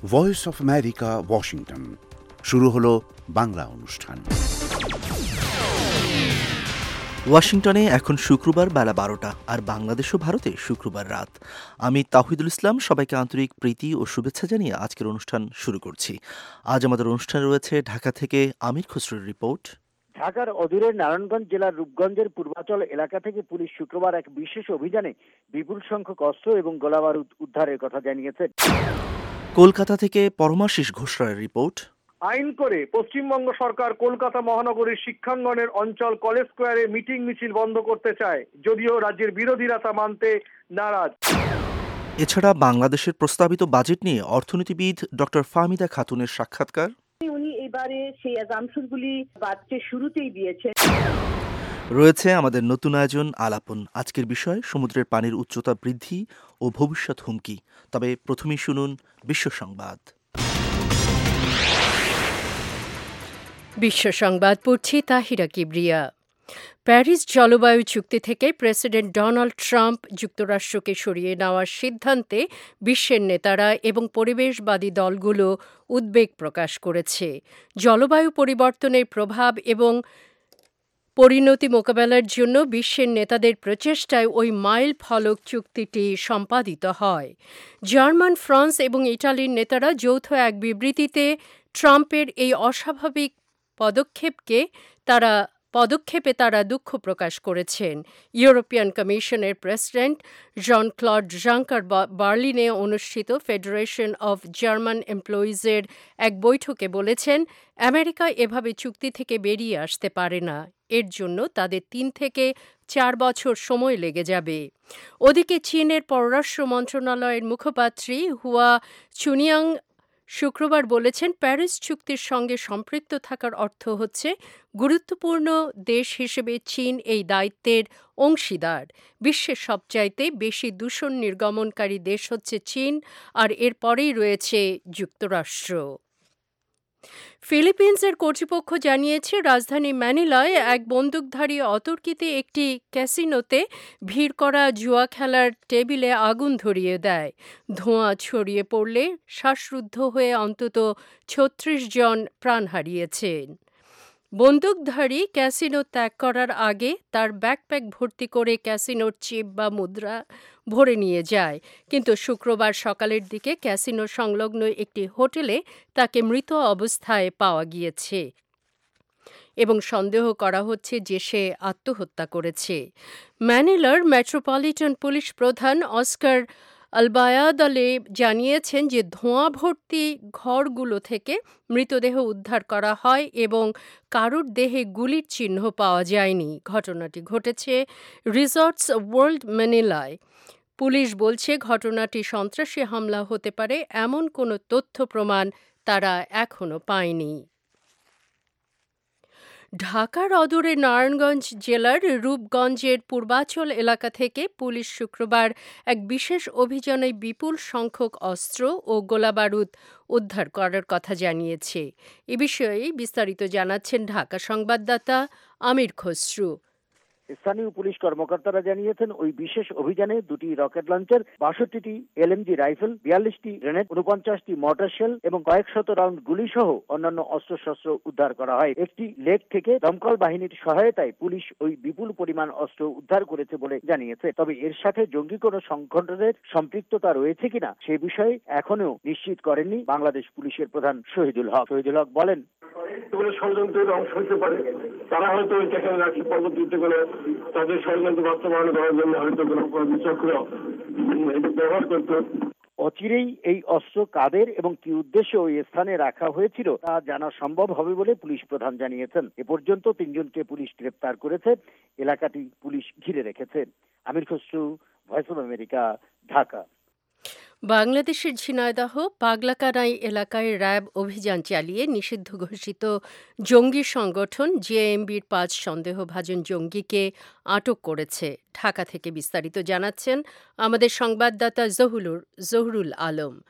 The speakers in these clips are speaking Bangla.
Voice of America, Washington. শুরু হলো বাংলা অনুষ্ঠান। ওয়াশিংটনে এখন শুক্রবার বেলা 12টা, আর বাংলাদেশ ও ভারতে শুক্রবার রাত। আমি তাওহিদুল ইসলাম সবাইকে আন্তরিক প্রীতি ও শুভেচ্ছা জানিয়ে আজকের অনুষ্ঠান শুরু করছি। আজ আমাদের অনুষ্ঠানে রয়েছে ঢাকা থেকে আমির খসরুর রিপোর্ট। ঢাকার অদূরের নারায়ণগঞ্জ জেলার রূপগঞ্জের পূর্বাচল এলাকা থেকে পুলিশ শুক্রবার এক বিশেষ অভিযানে বিপুল সংখ্যক অস্ত্র এবং গোলাবারুদ উদ্ধারের কথা জানিয়েছে। কলকাতা থেকে পরমাশিস ঘোষরায়ের রিপোর্ট। আইন করে পশ্চিমবঙ্গ সরকার কলকাতা মহানগরীর শিক্ষাঙ্গনের অঞ্চল কলেজ স্কোয়ারে মিটিং মিছিল বন্ধ করতে চায়, যদিও রাজ্যের বিরোধীরা তা মানতে নারাজ। এছাড়া বাংলাদেশের প্রস্তাবিত বাজেট নিয়ে অর্থনীতিবিদ ডক্টর ফাহমিদা খাতুনের সাক্ষাৎকার। উনি এবারে সেই অ্যাজাম্পশনগুলি বাজেটের শুরুতেই দিয়েছেন। রয়েছে আমাদের নতুন আয়োজন আলাপন। আজকের বিষয় সমুদ্রের পানির উচ্চতা বৃদ্ধি ও ভবিষ্যৎ হুমকি। তবে প্রথমেই শুনুন বিশ্ব সংবাদ। বিশ্ব সংবাদ পড়ছি তাহিরা কিবরিয়া। প্যারিস জলবায়ু চুক্তি থেকে প্রেসিডেন্ট ডোনাল্ড ট্রাম্প যুক্তরাষ্ট্রকে সরিয়ে নেওয়ার সিদ্ধান্তে বিশ্বের নেতারা এবং পরিবেশবাদী দলগুলো উদ্বেগ প্রকাশ করেছে। জলবায়ু পরিবর্তনের প্রভাব এবং পরিণতি মোকাবেলার জন্য বিশ্বের নেতাদের প্রচেষ্টায় ওই মাইল ফলক চুক্তিটি সম্পাদিত হয়। জার্মান, ফ্রান্স এবং ইটালির নেতারা যৌথ এক বিবৃতিতে ট্রাম্পের এই অস্বাভাবিক পদক্ষেপে তারা দুঃখ প্রকাশ করেছেন। ইউরোপিয়ান কমিশনের প্রেসিডেন্ট জন ক্লড জাঙ্কার বার্লিনে অনুষ্ঠিত ফেডারেশন অব জার্মান এমপ্লয়িজের এক বৈঠকে বলেছেন, আমেরিকা এভাবে চুক্তি থেকে বেরিয়ে আসতে পারে না। এর জন্য তাদের 3 থেকে 4 বছর সময় লেগে যাবে। ওদিকে চীনের পররাষ্ট্র মন্ত্রণালয়ের মুখপাত্রী হুয়া চুনিয়াং শুক্রবার বলেছেন, প্যারিস চুক্তির সঙ্গে সম্পৃক্ত থাকার অর্থ হচ্ছে গুরুত্বপূর্ণ দেশ হিসেবে চীন এই দায়িত্বের অংশীদার। বিশ্বের সবচাইতে বেশি দূষণ নির্গমনকারী দেশ হচ্ছে চীন, আর এরপরেই রয়েছে যুক্তরাষ্ট্র। ফিলিপিন্সের কর্তৃপক্ষ জানিয়েছে, রাজধানী ম্যানিলায় এক বন্দুকধারী অতর্কিতে একটি ক্যাসিনোতে ভিড় করা জুয়া খেলার টেবিলে আগুন ধরিয়ে দেয়। ধোঁয়া ছড়িয়ে পড়লে শ্বাসরুদ্ধ হয়ে অন্তত 36 জন প্রাণ হারিয়েছেন। বন্দুকধারী ক্যাসিনো ত্যাগ করার আগে তার ব্যাকপ্যাক ভর্তি করে ক্যাসিনোর চিপ বা মুদ্রা ভরে নিয়ে যায়, কিন্তু শুক্রবার সকালের দিকে ক্যাসিনো সংলগ্ন একটি হোটেলে তাকে মৃত অবস্থায় পাওয়া গিয়েছে এবং সন্দেহ করা হচ্ছে যে সে আত্মহত্যা করেছে। ম্যানিলার মেট্রোপলিটন পুলিশ প্রধান অস্কার আলবায়াদালে জানিয়েছেন যে ধোঁয়া ভর্তি ঘরগুলো থেকে মৃতদেহ উদ্ধার করা হয় এবং কারুর দেহে গুলির চিহ্ন পাওয়া যায়নি। ঘটনাটি ঘটেছে রিসর্টস ওয়ার্ল্ড ম্যানিলায়। পুলিশ বলছে, ঘটনাটি সন্ত্রাসী হামলা হতে পারে এমন কোনো তথ্য প্রমাণ তারা এখনো পায়নি। ঢাকার অদূরে নারায়ণগঞ্জ জেলার রূপগঞ্জের পূর্বাচল এলাকা থেকে পুলিশ শুক্রবার এক বিশেষ অভিযানে বিপুল সংখ্যক অস্ত্র ও গোলাবারুদ উদ্ধার করার কথা জানিয়েছে। এ বিষয়ে বিস্তারিত জানাচ্ছেন ঢাকা সংবাদদাতা আমির খসরু। স্থানীয় পুলিশ কর্মকর্তারা জানিয়েছেন, ওই বিশেষ অভিযানে 2টি রকেট লঞ্চার, 62টি এলএমজি রাইফেল, 42টি গ্রেনেড, 49টি মর্টার শেল এবং কয়েক শত রাউন্ড গুলি সহ অন্যান্য অস্ত্রশস্ত্র উদ্ধার করা হয়। একটি লেক থেকে দমকল বাহিনীর সহায়তায় পুলিশ ওই বিপুল পরিমাণ অস্ত্র উদ্ধার করেছে বলে জানিয়েছে। তবে এর সাথে জঙ্গি কোনো সংগঠনের সম্পৃক্ততা রয়েছে কিনা সে বিষয়ে এখনো নিশ্চিত করেননি বাংলাদেশ পুলিশের প্রধান শহীদুল হক। শহীদুল হক বলেন, ষড়যন্ত্রের অংশ হতে পারে, তারা হয়তো এটাকে রাখি পরবর্তীতে করে তাদের ষড়যন্ত্র বাস্তবায়ন করার জন্য হয়তো কোনো চক্র এটা ব্যবহার করতো। অচিরেই এই অস্ত্র কাদের এবং কি উদ্দেশ্যে ওই স্থানে রাখা হয়েছিল তা জানা সম্ভব হবে বলে পুলিশ প্রধান জানিয়েছেন। এ পর্যন্ত 3 জনকে পুলিশ গ্রেপ্তার করেছে। এলাকাটি পুলিশ ঘিরে রেখেছে। Amir Khasru, voice of America, Dhaka. বাংলাদেশের ঝিনাইদহ পাগলাকানাই এলাকায় র্যাব অভিযান চালিয়ে নিষিদ্ধ ঘোষিত জঙ্গি সংগঠন জেএমবির 5 সন্দেহভাজন জঙ্গিকে আটক করেছে। ঢাকা থেকে বিস্তারিত জানাচ্ছেন আমাদের সংবাদদাতা জহুরুল আলম।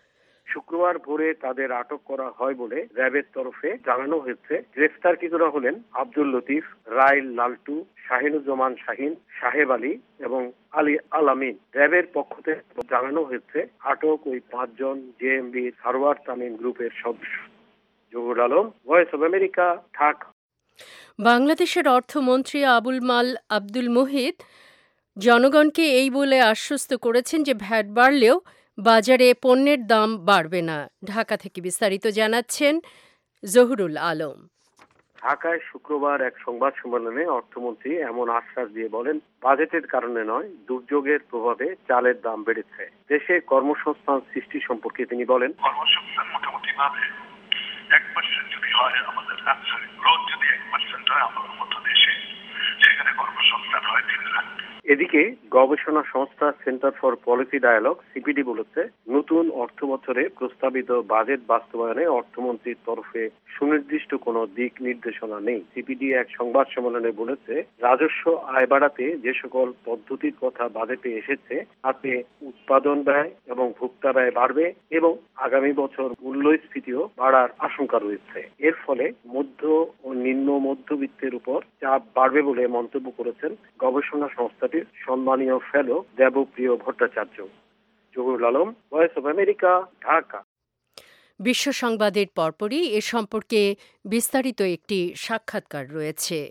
শুক্রবার ভোরে তাদের আটক করা হয় বলে র্যাবের তরফে জানানো হয়েছে। গ্রেফতারকৃতরা হলেন আব্দুল লতিফ, রাইল লালটু, শাহিনুজ্জামান শাহিন, সাহেব আলী এবং আলী আলামিন। র্যাবের পক্ষ থেকে জানানো হয়েছে আটক ওই 5 জন জেএমবি সারওয়ার তামিম গ্রুপের সদস্য। Zahur Alam, voice of America, Dhaka. বাংলাদেশের অর্থমন্ত্রী আবুল মাল আব্দুল মুহিত জনগণকে এই বলে আশ্বস্ত করেছেন যে ভ্যাট বাড়লেও বাজারে পণ্যের দাম বাড়বে না। ঢাকা থেকে বিস্তারিত জানাচ্ছেন জহুরুল আলম। ঢাকায় শুক্রবার এক সংবাদ সম্মেলনে অর্থমন্ত্রী এমন আশ্বাস দিয়ে বলেন, বাজেটের কারণে নয়, দুর্যোগের প্রভাবে চালের দাম বেড়েছে। দেশে কর্মসংস্থান সৃষ্টি সম্পর্কে তিনি বলেন, কর্মসংস্থান মোটামুটি ভাবে 1% যদি হয় আমাদের গ্রোথ যদি 1% হয় আমাদের মতো দেশে, সেখানে কর্মসংস্থান হয় 3 লাখ। এদিকে গবেষণা সংস্থা centre for policy dialogue CPD বলেছে, নতুন অর্থ বছরে প্রস্তাবিত বাজেট বাস্তবায়নে অর্থমন্ত্রীর তরফে সুনির্দিষ্ট কোনো দিক নির্দেশনা নেই। সিপিডি এক সংবাদ সম্মেলনে বলেছে, রাজস্ব আয় বাড়াতে যে সকল পদ্ধতির কথা বাজেটে এসেছে তাতে উৎপাদন ব্যয় এবং ভোক্তা ব্যয় বাড়বে এবং আগামী বছর মূল্যস্ফীতিও বাড়ার আশঙ্কা রয়েছে। এর ফলে মধ্য ও নিম্ন মধ্যবিত্তের উপর চাপ বাড়বে বলে মন্তব্য করেছেন গবেষণা সংস্থাটির সম্মানীয় fellow Debapriya Bhattacharya. Zahurul Alam, voice of America, Dhaka. বিশ্ব সংবাদের পরপরই এ সম্পর্কে বিস্তারিত একটি সাক্ষাৎকার রয়েছে।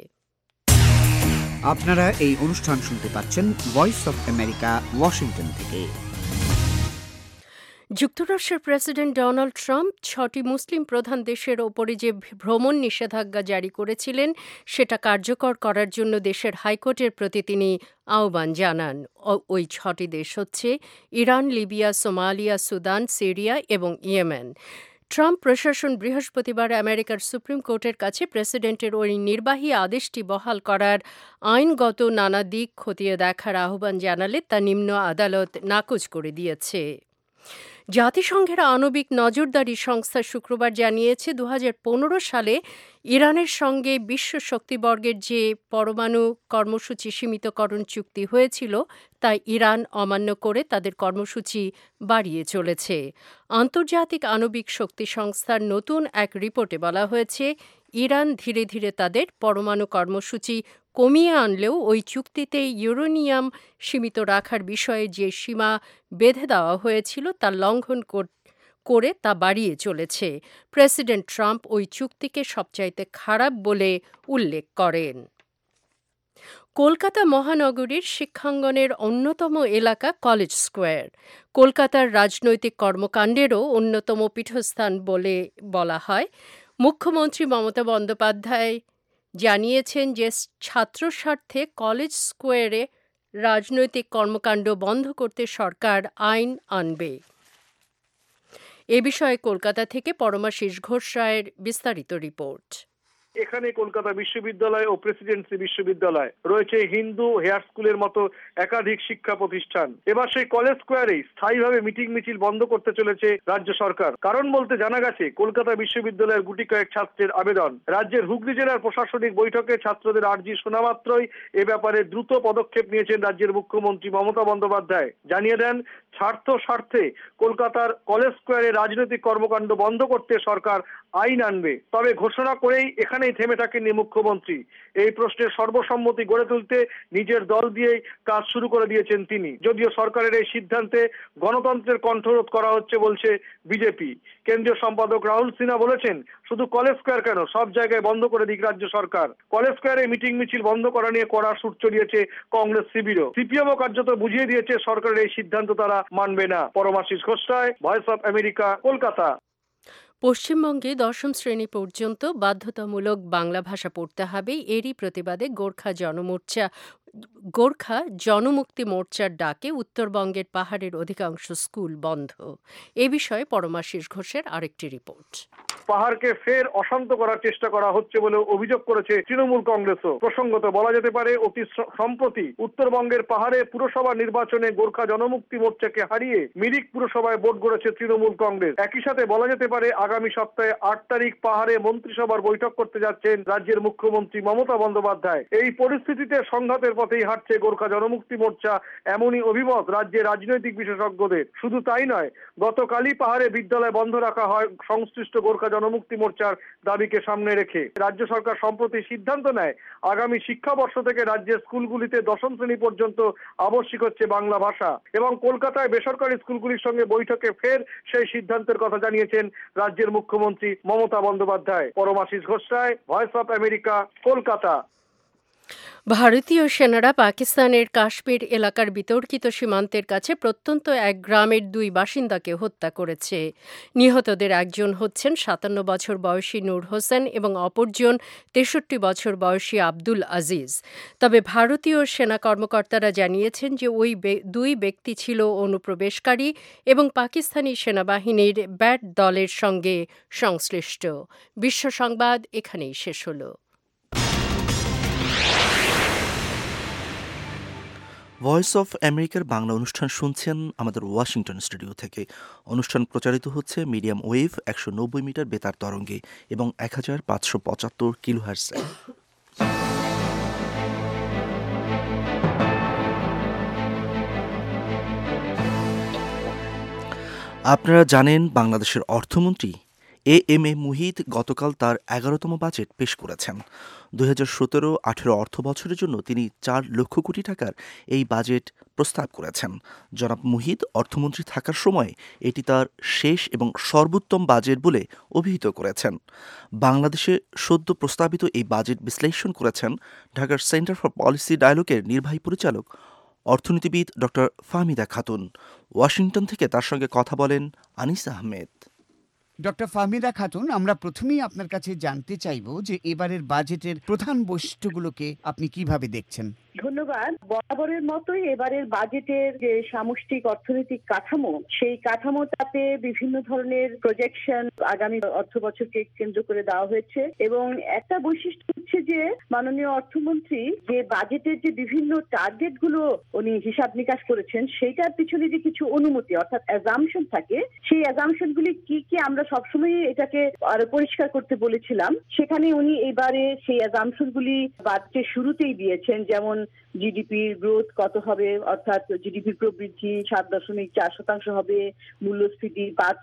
আপনারা এই অনুষ্ঠান শুনতে পাচ্ছেন ভয়েস অব আমেরিকা, ওয়াশিংটন থেকে। যুক্তরাষ্ট্রের প্রেসিডেন্ট ডোনাল্ড ট্রাম্প 6টি মুসলিম প্রধান দেশের ওপরে যে ভ্রমণ নিষেধাজ্ঞা জারি করেছিলেন সেটা কার্যকর করার জন্য দেশের হাইকোর্টের প্রতি তিনি আহ্বান জানান। ওই 6টি দেশ হচ্ছে Iran, Libya, Somalia, Sudan, Syria এবং ইয়েমেন। ট্রাম্প প্রশাসন বৃহস্পতিবার আমেরিকার সুপ্রিম কোর্টের কাছে প্রেসিডেন্টের ওই নির্বাহী আদেশটি বহাল করার আইনগত নানা দিক খতিয়ে দেখার আহ্বান জানালে তা নিম্ন আদালত নাকচ করে দিয়েছে। জাতিসংঘের আণবিক নজরদারি সংস্থা শুক্রবার জানিয়েছে 2015 সালে ইরানের সঙ্গে বিশ্ব শক্তিবর্গের যে পরমাণু কর্মসূচি সীমিতকরণ চুক্তি হয়েছিল তা ইরান অমান্য করে তাদের কর্মসূচি বাড়িয়ে চলেছে। আন্তর্জাতিক আণবিক শক্তি সংস্থার নতুন এক রিপোর্টে বলা হয়েছে, ইরান ধীরে ধীরে তাদের পরমাণু কর্মসূচি কমিয়ে আনলেও ওই চুক্তিতে ইউরেনিয়াম সীমিত রাখার বিষয়ে যে সীমা বেঁধে দেওয়া হয়েছিল তা লঙ্ঘন করে তা বাড়িয়ে চলেছে। প্রেসিডেন্ট ট্রাম্প ওই চুক্তিকে সবচাইতে খারাপ বলে উল্লেখ করেন। কলকাতা মহানগরীর শিক্ষাঙ্গনের অন্যতম এলাকা কলেজ স্কোয়ার কলকাতার রাজনৈতিক কর্মকাণ্ডেরও অন্যতম পীঠস্থান বলে বলা হয়। মুখ্যমন্ত্রী মমতা বন্দ্যোপাধ্যায় জানিয়েছেন যে ছাত্র স্বার্থে কলেজ স্কোয়ারে রাজনৈতিক কর্মকাণ্ড বন্ধ করতে সরকার আইন আনবে। এ বিষয়ে কলকাতা থেকে পরমাশিস ঘোষ রায়ের বিস্তারিত রিপোর্ট। এখানে কলকাতা বিশ্ববিদ্যালয় ও প্রেসিডেন্সি বিশ্ববিদ্যালয় রয়েছে, হিন্দু হেয়ার স্কুলের মতো একাধিক শিক্ষা প্রতিষ্ঠান। এবার সেই কলেজ স্কোয়ারেই স্থায়ীভাবে মিটিং মিছিল বন্ধ করতে চলেছে রাজ্য সরকার। কারণ বলতে জানা গেছে, কলকাতা বিশ্ববিদ্যালয়ের গুটি কয়েক ছাত্রের আবেদন। রাজ্যের হুগলি জেলার প্রশাসনিক বৈঠকে ছাত্রদের আর্জি শোনা মাত্রই এ ব্যাপারে দ্রুত পদক্ষেপ নিয়েছেন রাজ্যের মুখ্যমন্ত্রী মমতা বন্দ্যোপাধ্যায়। জানিয়ে দেন, স্বার্থে কলকাতার কলেজ স্কোয়ারে রাজনৈতিক কর্মকাণ্ড বন্ধ করতে সরকার আইন আনবে। তবে ঘোষণা করেই এখানেই থেমে থাকেননি মুখ্যমন্ত্রী। এই প্রশ্নের সর্বসম্মতি গড়ে তুলতে নিজের দল দিয়েই কাজ শুরু করে দিয়েছেন তিনি। যদিও সরকারের এই সিদ্ধান্তে গণতন্ত্রের কণ্ঠরোধ করা হচ্ছে বলছে বিজেপি। কেন্দ্রীয় সম্পাদক রাহুল সিনহা বলেছেন, শুধু কলেজ স্কোয়ার কেন, সব জায়গায় বন্ধ করে দিক রাজ্য সরকার। কলেজ স্কোয়ারে মিটিং মিছিল বন্ধ করা নিয়ে কড়া সুর চড়িয়েছে কংগ্রেস শিবিরও। সিপিএমও কার্যত বুঝিয়ে দিয়েছে সরকারের এই সিদ্ধান্ত তারা মানবে না। Paramashis Ghosh Roy, voice of America, Kolkata. পশ্চিমবঙ্গে 10ম শ্রেণী পর্যন্ত বাধ্যতামূলক বাংলা ভাষা পড়তে হবে। এরই প্রতিবাদে গোর্খা জনমুক্তি মোর্চার ডাকে উত্তরবঙ্গের পাহাড়ের অধিকাংশ স্কুল বন্ধ। এ বিষয়ে পরমাশিস ঘোষের আরেকটি রিপোর্ট। পাহাড়কে ফের অশান্ত করার চেষ্টা করা হচ্ছে বলে অভিযোগ করেছে তৃণমূল কংগ্রেসও। প্রসঙ্গত বলা যেতে পারে, অতি সম্প্রতি উত্তরবঙ্গের পাহাড়ে পুরসভা নির্বাচনে গোর্খা জনমুক্তি মোর্চাকে হারিয়ে মিরিক পুরসভায় ভোট গড়েছে তৃণমূল কংগ্রেস। একই সাথে বলা যেতে পারে, আগামী সপ্তাহে 8 তারিখ পাহাড়ে মন্ত্রিসভার বৈঠক করতে যাচ্ছেন রাজ্যের মুখ্যমন্ত্রী মমতা বন্দ্যোপাধ্যায়। এই পরিস্থিতিতে সংঘাতের পথে পথেই হাঁটছে গোর্খা জনমুক্তি মোর্চা, এমনই অভিমত রাজ্যের রাজনৈতিক বিশেষজ্ঞদের। শুধু তাই নয়, গতকালই পাহাড়ে বিদ্যালয় বন্ধ রাখা হয় সংশ্লিষ্ট গোর্খা জনমুক্তি মোর্চার দাবিকে সামনে রেখে। রাজ্য সরকার সম্প্রতি সিদ্ধান্ত নেয় আগামী শিক্ষাবর্ষ থেকে রাজ্যের স্কুলগুলিতে দশম শ্রেণী পর্যন্ত আবশ্যিক হচ্ছে বাংলা ভাষা। এবং কলকাতায় বেসরকারি স্কুলগুলির সঙ্গে বৈঠকে ফের সেই সিদ্ধান্তের কথা জানিয়েছেন রাজ্যের মুখ্যমন্ত্রী Mamata Bandyopadhyay. Paramashis Ghosh Roy, voice of America, Kolkata. ভারতীয় সেনারা পাকিস্তানের কাশ্মীর এলাকার বিতর্কিত সীমান্তের কাছে প্রত্যন্ত এক গ্রামের 2 বাসিন্দাকে হত্যা করেছে। নিহতদের একজন হচ্ছেন 57 বছর বয়সী নূর হোসেন এবং অপরজন 63 বছর বয়সী আব্দুল আজিজ। তবে ভারতীয় সেনা কর্মকর্তারা জানিয়েছেন যে ওই 2 ব্যক্তি ছিল অনুপ্রবেশকারী এবং পাকিস্তানি সেনাবাহিনীর ব্যাট দলের সঙ্গে সংশ্লিষ্ট। বিশ্ব সংবাদ এখানেই শেষ হলো। ভয়েস অফ আমেরিকার বাংলা অনুষ্ঠান শুনছেন আমাদের ওয়াশিংটন স্টুডিও থেকে। অনুষ্ঠান প্রচারিত হচ্ছে মিডিয়াম ওয়েভ 190 মিটার বেতার তরঙ্গে এবং 1575 কিলোহার্টজে। আপনারা জানেন বাংলাদেশের অর্থমন্ত্রী এম এ মুহিত গতকাল তার 11তম বাজেট পেশ করেছেন। 2017-18 অর্থ বছরের জন্য তিনি 4 লক্ষ কোটি টাকার এই বাজেট প্রস্তাব করেছেন। জনাব মুহিত অর্থমন্ত্রী থাকার সময় এটি তার শেষ এবং সর্বোত্তম বাজেট বলে অভিহিত করেছেন। বাংলাদেশে সদ্য প্রস্তাবিত এই বাজেট বিশ্লেষণ করেছেন ঢাকার সেন্টার ফর পলিসি ডায়ালগের নির্বাহী পরিচালক অর্থনীতিবিদ ডক্টর ফাহমিদা খাতুন। ওয়াশিংটন থেকে তার সঙ্গে কথা বলেন আনিস আহমেদ। ডক্টর ফাহমিদা খাতুন, আমরা প্রথমেই আপনার কাছে জানতে চাইব যে এবারের বাজেটের প্রধান বৈশিষ্ট্যগুলোকে আপনি কিভাবে দেখছেন। ধন্যবাদ। বরাবরের মতোই এবারের বাজেটের যে সামষ্টিক অর্থনৈতিক কাঠামো, সেই কাঠামোটাতে বিভিন্ন ধরনের প্রজেকশন আগামী অর্থ বছরকে কেন্দ্র করে দেওয়া হয়েছে। এবং একটা বৈশিষ্ট্য হচ্ছে যে মাননীয় অর্থমন্ত্রী যে বাজেটের যে বিভিন্ন টার্গেট গুলো উনি হিসাব নিকাশ করেছেন, সেইটার পিছনে যে কিছু অনুমতি অর্থাৎ অ্যাজাম্পশন থাকে, সেই অ্যাজাম্পশন গুলি কি কি আমরা সবসময় এটাকে আরো পরিষ্কার করতে বলেছিলাম, সেখানে উনি এবারে সেই অ্যাজাম্পশন গুলি বাজেটের শুরুতেই দিয়েছেন। যেমন জিডিপির গ্রোথ কত হবে, অর্থাৎ জিডিপির প্রবৃদ্ধি 7.4% হবে, মূল্যস্ফীতি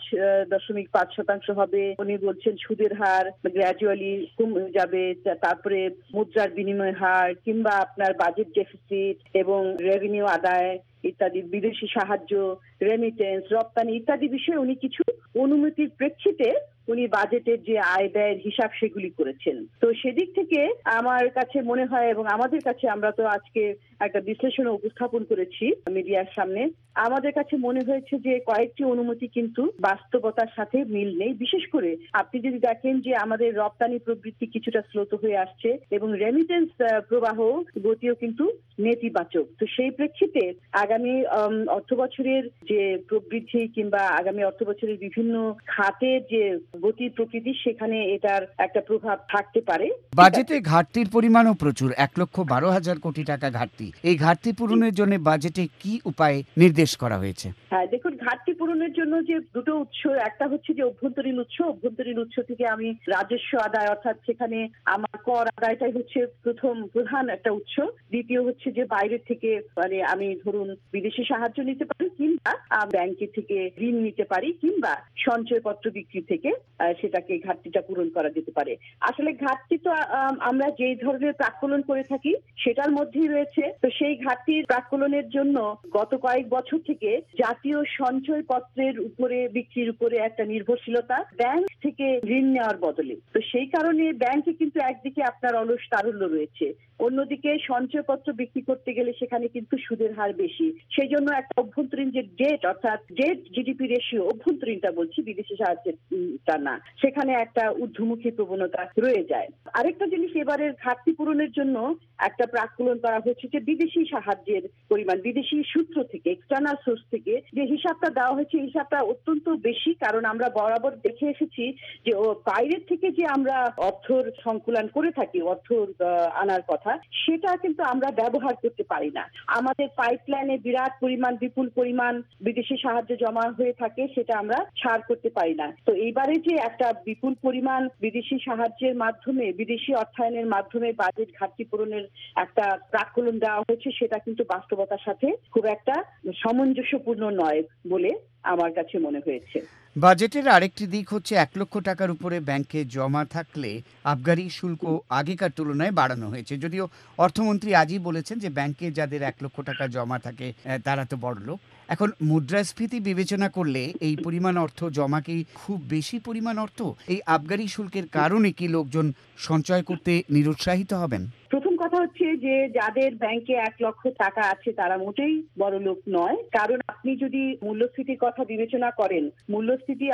5.5% হবে। উনি বলছেন সুদের হার গ্র্যাজুয়ালি কমে যাবে, তারপরে মুদ্রার বিনিময় হার কিংবা আপনার বাজেট ডেফিসিট এবং রেভিনিউ আদায় ইত্যাদি, বিদেশি সাহায্য, রেমিটেন্স, রপ্তানি ইত্যাদি বিষয়ে উনি কিছু অনুমতির প্রেক্ষিতে উনি বাজেটের যে আয় ব্যয়ের হিসাব সেগুলি করেছেন। তো সেদিক থেকে আমার কাছে মনে হয়, এবং আমাদের কাছে, আমরা তো আজকে একটা বিশ্লেষণ উপস্থাপন করেছি মিডিয়ার সামনে, আমাদের কাছে মনে হয়েছে যে কয়েকটি অনুমতি কিন্তু বাস্তবতার সাথে মিল নেই। বিশেষ করে আপনি যদি দেখেন যে আমাদের রপ্তানি প্রবৃদ্ধি কিছুটা স্লোত হয়ে আসছে এবং রেমিটেন্স প্রবাহ গতিও কিন্তু নেতিবাচক। তো সেই প্রেক্ষিতে আগামী অর্থ বছরের যে প্রবৃদ্ধি কিংবা আগামী অর্থ বছরের বিভিন্ন খাতের যে গতি প্রকৃতি, সেখানে এটার একটা প্রভাব থাকতে পারে। বাজেটে ঘাটতির পরিমাণও প্রচুর, 1,12,000 কোটি টাকা ঘাটতি। এই ঘাটতি পূরণের জন্য বাজেটে কি উপায় নির্দেশ করা হয়েছে? হ্যাঁ, দেখুন, ঘাটতি পূরণের জন্য যে দুটো উৎস, একটা হচ্ছে যে অভ্যন্তরীণ উৎস। অভ্যন্তরীণ উৎস থেকে আমি রাজস্ব আদায়, অর্থাৎ সেখানে আমার কর আদায়টাই হচ্ছে প্রধান একটা উৎস। দ্বিতীয় হচ্ছে যে বাইরের থেকে, মানে আমি ধরুন বিদেশি সাহায্য নিতে পারি কিংবা ব্যাংকের থেকে ঋণ নিতে পারি কিংবা সঞ্চয়পত্র বিক্রি থেকে সেটাকে ঘাটতিটা পূরণ করা যেতে পারে। আসলে ঘাটতি তো আমরা যেই ধরনের প্রাক্কলন করে থাকি সেটার মধ্যেই রয়েছে। তো সেই ঘাটতির প্রাক্কলনের জন্য গত কয়েক বছর থেকে জাতীয় সঞ্চয়পত্রের উপরে বিক্রির উপরে একটা নির্ভরশীলতা, ব্যাংক থেকে ঋণ নেওয়ার বদলে। তো সেই কারণে ব্যাংকে কিন্তু একদিকে আপনার অলস তারল্য রয়েছে, অন্যদিকে সঞ্চয়পত্র বিক্রি করতে গেলে সেখানে কিন্তু সুদের হার বেশি। সেই জন্য একটা অভ্যন্তরীণ যে ডেট, অর্থাৎ ডেট জিডিপি রেশিও, অভ্যন্তরীণটা বলছি, বিদেশি সাহায্যটা না, সেখানে একটা ঊর্ধ্বমুখী প্রবণতা রয়ে যায়। আরেকটা জিনিস, এবারের ঘাটতি পূরণের জন্য একটা প্রাক্কলন করা হচ্ছে যে বিদেশি সাহায্যের পরিমাণ, বিদেশি সূত্র থেকে, এক্সটার্নাল সোর্স থেকে যে হিসাবটা দেওয়া হয়েছে, হিসাবটা অত্যন্ত বেশি। কারণ আমরা বরাবর দেখে এসেছি যে বাইরের থেকে যে আমরা অর্থর সংকুলন করে থাকি, অর্থ আনার কথা, সেটা কিন্তু আমরা ব্যবহার করতে পারি না। আমাদের পাইপলাইনে বিরাট পরিমাণ, বিপুল পরিমাণ বিদেশি সাহায্য জমা হয়ে থাকে, সেটা আমরা ছাড় করতে পারি না। তো এইবারে যে একটা বিপুল পরিমাণ বিদেশি সাহায্যের মাধ্যমে, বিদেশি অর্থায়নের মাধ্যমে বাজেট ঘাটতি পূরণের একটা প্রাক্কলন দেওয়া দেওয়া হয়েছে সেটা কিন্তু বাস্তবতার সাথে খুব একটা সামঞ্জস্যপূর্ণ নয় বলে আমার কাছে মনে হয়েছে। বাজেটের আরেকটি দিক হচ্ছে 1 লক্ষ টাকার উপরে ব্যাংকে জমা থাকলে আবগারি শুল্ক আগেকার তুলনায় বাড়ানো হয়েছে। যদিও অর্থমন্ত্রী আজই বলেছেন যে ব্যাংকে যাদের 1 লক্ষ টাকা জমা থাকে তারা তো বড়লোক। এখন মুদ্রাস্ফীতি বিবেচনা করলে এই পরিমাণ অর্থ জমা কি খুব বেশি পরিমাণ অর্থ? এই আবগারি শুল্কের কারণে কি লোকজন সঞ্চয় করতে নিরুৎসাহিত হবেন? প্রথম কথা হচ্ছে যে যাদের ব্যাংকে 1 লক্ষ টাকা আছে তারা মোটেই বড় লোক নয়। কারণ আপনি যদি মূল্যস্ফীতির কথা বিবেচনা করেন, মূল্যস্ফীতি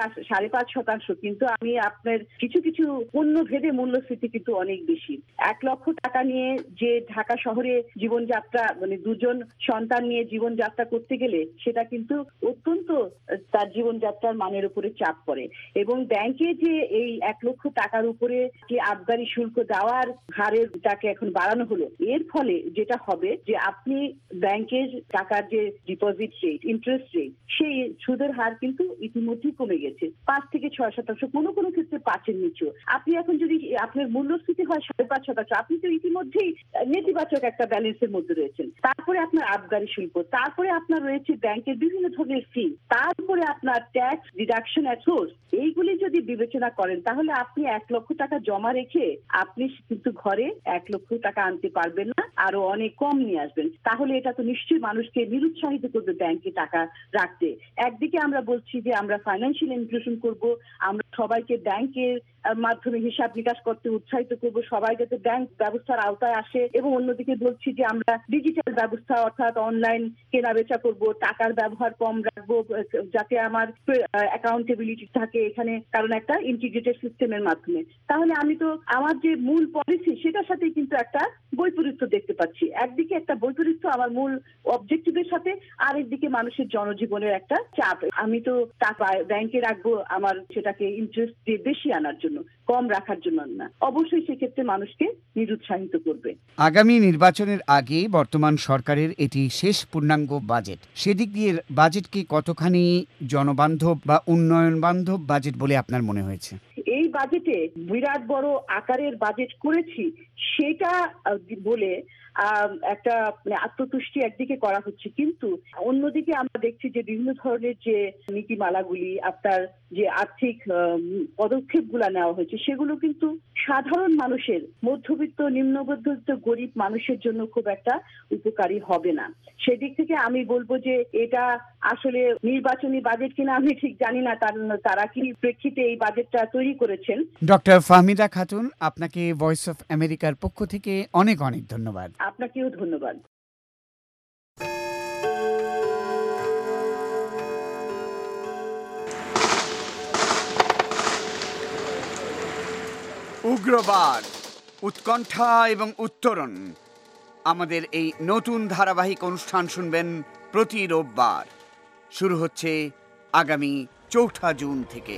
5.5%, কিন্তু আমি আপনার কিছু কিছু পণ্য ভেদে মূল্যস্ফীতি কিন্তু অনেক বেশি। 1 লক্ষ টাকা নিয়ে যে ঢাকা শহরে জীবনযাত্রা, মানে দুজন সন্তান নিয়ে জীবনযাত্রা করতে গেলে সেটা কিন্তু অত্যন্ত তার জীবনযাত্রার মানের উপরে চাপ পড়ে। এবং ব্যাংকে যে এই 1 লক্ষ টাকার উপরে যে আবগারি শুল্ক দেওয়ার হারের টাকে এখন বাড়ানো হলো, এর ফলে যেটা হবে যে আপনি ব্যাংকের টাকার যে ডিপোজিট রেট, ইন্টারেস্ট রেট, সেই সুদের হার কিন্তু ইতিমধ্যেই কমে গেছে 5 থেকে 6%, কোনো কোনো ক্ষেত্রে 5-এর নিচেও। আপনি এখন যদি আপনার মূল্যস্ফীতি হয় 5.5%, আপনি তো ইতিমধ্যেই নেতিবাচক একটা ব্যালেন্সের মধ্যে রয়েছেন। তারপরে আপনার আবগারি শুল্ক, তারপরে আপনার রয়েছে ব্যাংকের বিভিন্ন ধরনের ফি, তারপরে আপনার ট্যাক্স ডিডাকশন এট সোর্স। এইগুলি যদি বিবেচনা করেন তাহলে আপনি 1 লক্ষ টাকা জমা রেখে আপনি কিন্তু ঘরে 1 লক্ষ টাকা আনতে পারবেন না, আরো অনেক কম নিয়ে আসবেন। তাহলে এটা তো নিশ্চয়ই মানুষকে নিরুৎসাহিত করবে ব্যাংকে টাকা রাখতে। একদিকে আমরা বলছি যে আমরা ফাইন্যান্সিয়াল ইনক্লুশন করব, আমরা সবাইকে ব্যাংকের মাধ্যমে হিসাব নিকাশ করতে উৎসাহিত করব, সবাই যাতে ব্যাংক ব্যবস্থার আওতায় আসে, এবং অন্যদিকে বলছি যে আমরা ডিজিটাল ব্যবস্থা অর্থাৎ অনলাইন কেনা বেচা করব, টাকার ব্যবহার কম রাখবো যাতে আমার অ্যাকাউন্টেবিলিটি থাকে এখানে, কারণ একটা ইন্টিগ্রেটেড সিস্টেমের মাধ্যমে। তাহলে আমি তো আমার যে মূল পলিসি সেটার সাথে কিন্তু একটা বৈপরীত্য দেখতে পাচ্ছি। একদিকে একটা বৈপরীত্য আমার মূল অবজেক্টিভের সাথে, আর একদিকে মানুষের জনজীবনের একটা চাপ। আমি তো টাকা ব্যাংকে রাখবো আমার সেটাকে ইন্টারেস্ট দিয়ে বেশি আনার জন্য, কম রাখার জন্য না। অবশ্যই সেক্ষেত্রে মানুষকে নিরুৎসাহিত করবে। আগামী নির্বাচনের আগে বর্তমান সরকারের এটি শেষ পূর্ণাঙ্গ বাজেট। সেদিক দিয়ে বাজেটকে কতখানি জনবান্ধব বা উন্নয়ন বান্ধব বাজেট বলে আপনার মনে হয়েছে? এই বাজেটে বিরাট বড় আকারের বাজেট করেছি সেটা বলে একটা আত্মতুষ্টি একদিকে করা হচ্ছে, কিন্তু অন্যদিকে আমরা দেখছি যে বিভিন্ন ধরনের যে নীতিমালাগুলি, আপনার যে আর্থিক পদক্ষেপগুলো নেওয়া হয়েছে সেগুলো কিন্তু সাধারণ মানুষের, মধ্যবিত্ত, নিম্ন মধ্যবিত্ত, গরিব মানুষের জন্য খুব একটা উপকারী হবে না। সেদিক থেকে আমি বলবো যে এটা আসলে নির্বাচনী বাজেট কিনা আমি ঠিক জানি না, তারা কি প্রেক্ষিতে এই বাজেটটা তৈরি করেছেন। ডক্টর ফাহমিদা খাতুন, আপনাকে ভয়েস অফ আমেরিকার পক্ষ থেকে অনেক অনেক ধন্যবাদ। আপনাকেও ধন্যবাদ। উগ্রবাদ, উৎকণ্ঠা এবং উত্তরণ, আমাদের এই নতুন ধারাবাহিক অনুষ্ঠান শুনবেন প্রতি রোববার। শুরু হচ্ছে আগামী 4 জুন থেকে।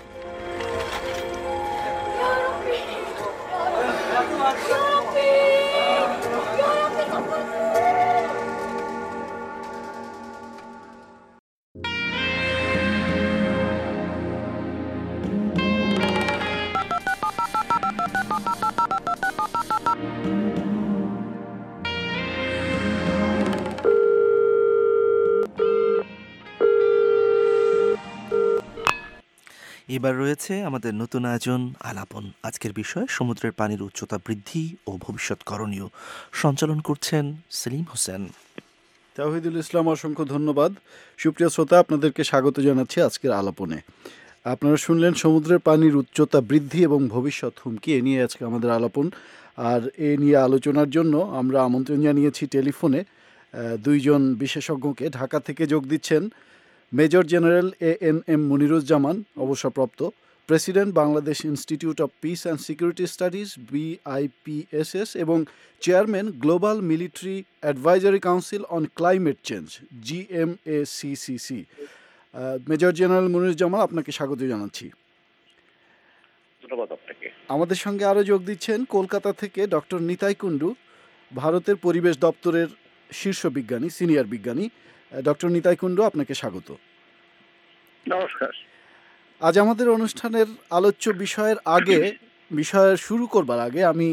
এবার রয়েছে আমাদের নতুন আয়োজন আলাপন। আজকের বিষয় সমুদ্রের পানির উচ্চতা বৃদ্ধি ও ভবিষ্যৎ করণীয়। সঞ্চালন করছেন সেলিম হোসেন। তাওহিদুল ইসলাম, অসংখ্য ধন্যবাদ। সুপ্রিয় শ্রোতা, আপনাদেরকে স্বাগত জানাচ্ছি আজকের আলাপনে। আপনারা শুনলেন সমুদ্রের পানির উচ্চতা বৃদ্ধি এবং ভবিষ্যৎ হুমকি, এ নিয়ে আজকে আমাদের আলাপন। আর এ নিয়ে আলোচনার জন্য আমরা আমন্ত্রণ জানিয়েছি টেলিফোনে দুইজন বিশেষজ্ঞকে। ঢাকা থেকে যোগ দিচ্ছেন মেজর জেনারেল ANM মনিরুজ্জামান, অবসরপ্রাপ্ত, president Bangladesh institute of peace and security studies BIPSS এবং chairman global military advisory council on climate change GMACCC। Major general Moniruzzaman, আপনাকে স্বাগত জানাচ্ছি। ধন্যবাদ আপনাকে। আমাদের সঙ্গে আরও যোগ দিচ্ছেন কলকাতা থেকে ডক্টর নিতাই কুণ্ডু, ভারতের পরিবেশ দপ্তরের শীর্ষ বিজ্ঞানী, সিনিয়র বিজ্ঞানী। ডক্টর নিতাই কুণ্ডু, আপনাকে স্বাগত। নমস্কার। আজ আমাদের অনুষ্ঠানের আলোচ্য বিষয়ের শুরু করবার আগে আমি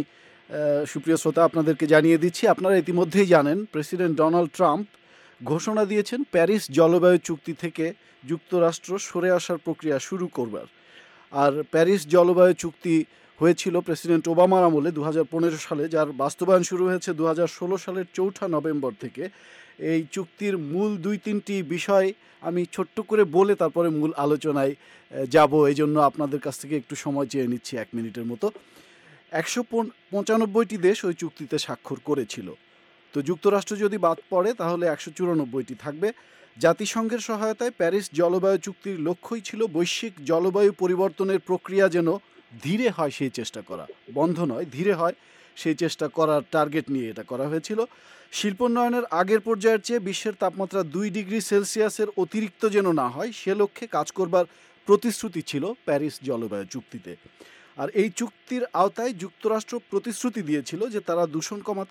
সুপ্রিয় শ্রোতা, আপনাদেরকে জানিয়ে দিচ্ছি, আপনারা ইতিমধ্যেই জানেন প্রেসিডেন্ট ডোনাল্ড ট্রাম্প ঘোষণা দিয়েছেন প্যারিস জলবায়ু চুক্তি থেকে যুক্তরাষ্ট্র সরে আসার প্রক্রিয়া শুরু করবার। আর প্যারিস জলবায়ু চুক্তি হয়েছিল প্রেসিডেন্ট ওবামার আমলে 2015 সালে, যার বাস্তবায়ন শুরু হয়েছে 2016 সালের 4 নভেম্বর থেকে। এই চুক্তির মূল 2-3টি বিষয় আমি ছোট্ট করে বলে তারপরে মূল আলোচনায় যাব, এই জন্য আপনাদের কাছ থেকে একটু সময় চেয়ে নিচ্ছি 1 মিনিটের মতো। 195টি দেশ ওই চুক্তিতে স্বাক্ষর করেছিল। তো যুক্তরাষ্ট্র যদি বাদ পড়ে তাহলে 194টি থাকবে। জাতিসংঘের সহায়তায় প্যারিস জলবায়ু চুক্তির লক্ষ্যই ছিল বৈশ্বিক জলবায়ু পরিবর্তনের প্রক্রিয়া যেন ধীরে হয় সেই চেষ্টা করা, বন্ধ নয়, ধীরে হয় সেই চেষ্টা করার টার্গেট নিয়ে এটা করা হয়েছিল। শিল্পোন্নয়নের আগের পর্যায়ের চেয়ে বিশ্বের তাপমাত্রা 2 ডিগ্রি সেলসিয়াসের অতিরিক্ত যেন না হয় সে লক্ষ্যে কাজ করবার প্রতিশ্রুতি ছিল প্যারিস জলবায়ু চুক্তিতে। আর এই চুক্তির আওতায় যুক্তরাষ্ট্র প্রতিশ্রুতি দিয়েছিল যে তারা দূষণ কমাতে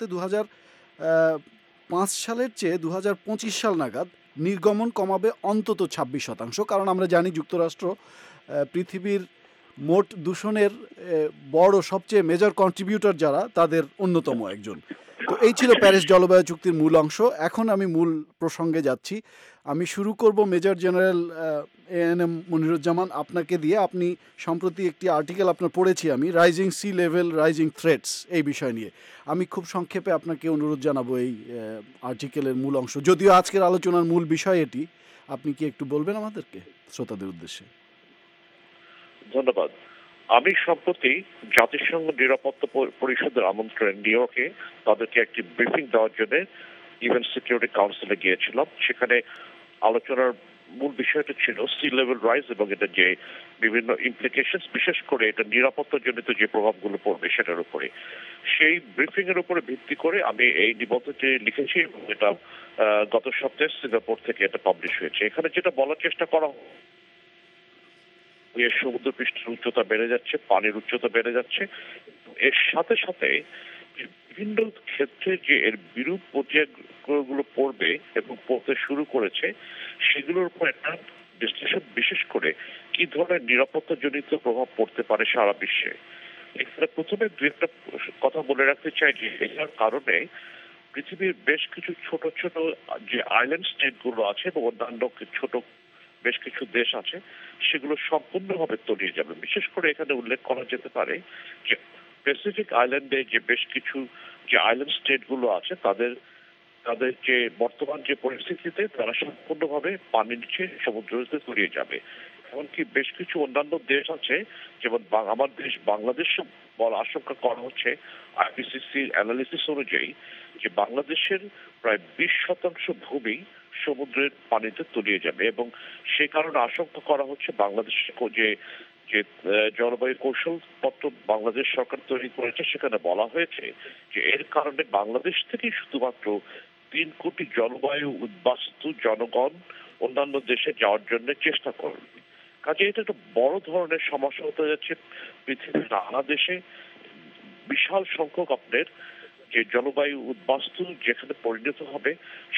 2005 সালের চেয়ে 2025 সাল নাগাদ নির্গমন কমাবে অন্তত 26%। কারণ আমরা জানি যুক্তরাষ্ট্র পৃথিবীর মোট দূষণের বড় সবচেয়ে মেজর কন্ট্রিবিউটর যারা তাদের অন্যতম একজন। তো এই ছিল প্যারিস জলবায়ু চুক্তির মূল অংশ। এখন আমি মূল প্রসঙ্গে যাচ্ছি। আমি শুরু করব মেজর জেনারেল ANM মনিরুজ্জামান আপনাকে দিয়ে। আপনি সম্প্রতি একটি আর্টিকেল আপনার পড়েছি আমি, rising sea level rising threats, এই বিষয় নিয়ে। আমি খুব সংক্ষেপে আপনাকে অনুরোধ জানাবো এই আর্টিকেলের মূল অংশ, যদিও আজকের আলোচনার মূল বিষয় এটি। আপনি কি একটু বলবেন আমাদেরকে, শ্রোতাদের উদ্দেশ্যে? ধন্যবাদ। আমি সম্প্রতি জাতিসংঘ নিরাপত্তা পরিষদের আমন্ত্রণে নিউ ইয়র্কে তাদেরকে একটি ব্রিফিং দেওয়ার জন্য ইউএন সিকিউরিটি কাউন্সিলে গিয়েছিলাম। সেখানে আলোচনার মূল বিষয়টা ছিল সি লেভেল রাইজ এবং এটা যে বিভিন্ন ইমপ্লিকেশনস, বিশেষ করে এটা নিরাপত্তা জনিত যে প্রভাবগুলো পড়বে সেটার উপরে। সেই ব্রিফিং এর উপরে ভিত্তি করে আমি এই নিবন্ধটি লিখেছি এবং এটা গত সপ্তাহে সিঙ্গাপুর থেকে এটা পাবলিশ হয়েছে। এখানে যেটা বলার চেষ্টা করা, সমুদ্র পৃষ্ঠের উচ্চতা বেড়ে যাচ্ছে, পানির উচ্চতা বেড়ে যাচ্ছে, এর সাথে সাথে বিভিন্ন ক্ষেত্রে যে এর বিরূপ পর্যায়গুলো পড়বে এবং পড়তে শুরু করেছে সেগুলোর উপর একটা বিশ্লেষণ, বিশেষ করে কি ধরনের নিরাপত্তা জনিত প্রভাব পড়তে পারে সারা বিশ্বে। এখানে প্রথমে দু একটা কথা বলে রাখতে চাই যে এটার কারণে পৃথিবীর বেশ কিছু ছোট ছোট যে আইল্যান্ড স্টেট গুলো আছে এবং অন্যান্য ছোট বেশ কিছু দেশ আছে সেগুলো সম্পূর্ণভাবে তলিয়ে যাবে। বিশেষ করে এখানে উল্লেখ করা যেতে পারে যে প্যাসিফিক আইল্যান্ডে যে বেশ কিছু যে আইল্যান্ড স্টেট গুলো আছে তাদের যে বর্তমান যে পরিস্থিতিতে তারা সম্পূর্ণভাবে পানির নিচে সমুদ্রতে তলিয়ে যাবে। এমনকি বেশ কিছু অন্যান্য দেশ আছে, যেমন আমার দেশ বাংলাদেশ বলা আশঙ্কা করা হচ্ছে IPCC অ্যানালিসিস অনুযায়ী যে বাংলাদেশের প্রায় 20% ভূমি সমুদ্রের পানিতে তলিয়ে যাবে এবং সে কারণে আশঙ্কা করা হচ্ছে বাংলাদেশের যে জলবায়ু কৌশলপত্র বাংলাদেশ সরকার তৈরি করেছে সেখানে বলা হয়েছে যে এর কারণে বাংলাদেশ থেকেই শুধুমাত্র 3 কোটি জলবায়ু উদ্বাস্তু জনগণ অন্যান্য দেশে যাওয়ার জন্য চেষ্টা করবে। কাজে এটা একটা বড় ধরনের সমস্যা হতে যাচ্ছে পৃথিবীর নানা দেশে। বিশাল সংখ্যক আপনার যে জলবায়ু উদ্বাস্তু যেখানে পরিণত হবে,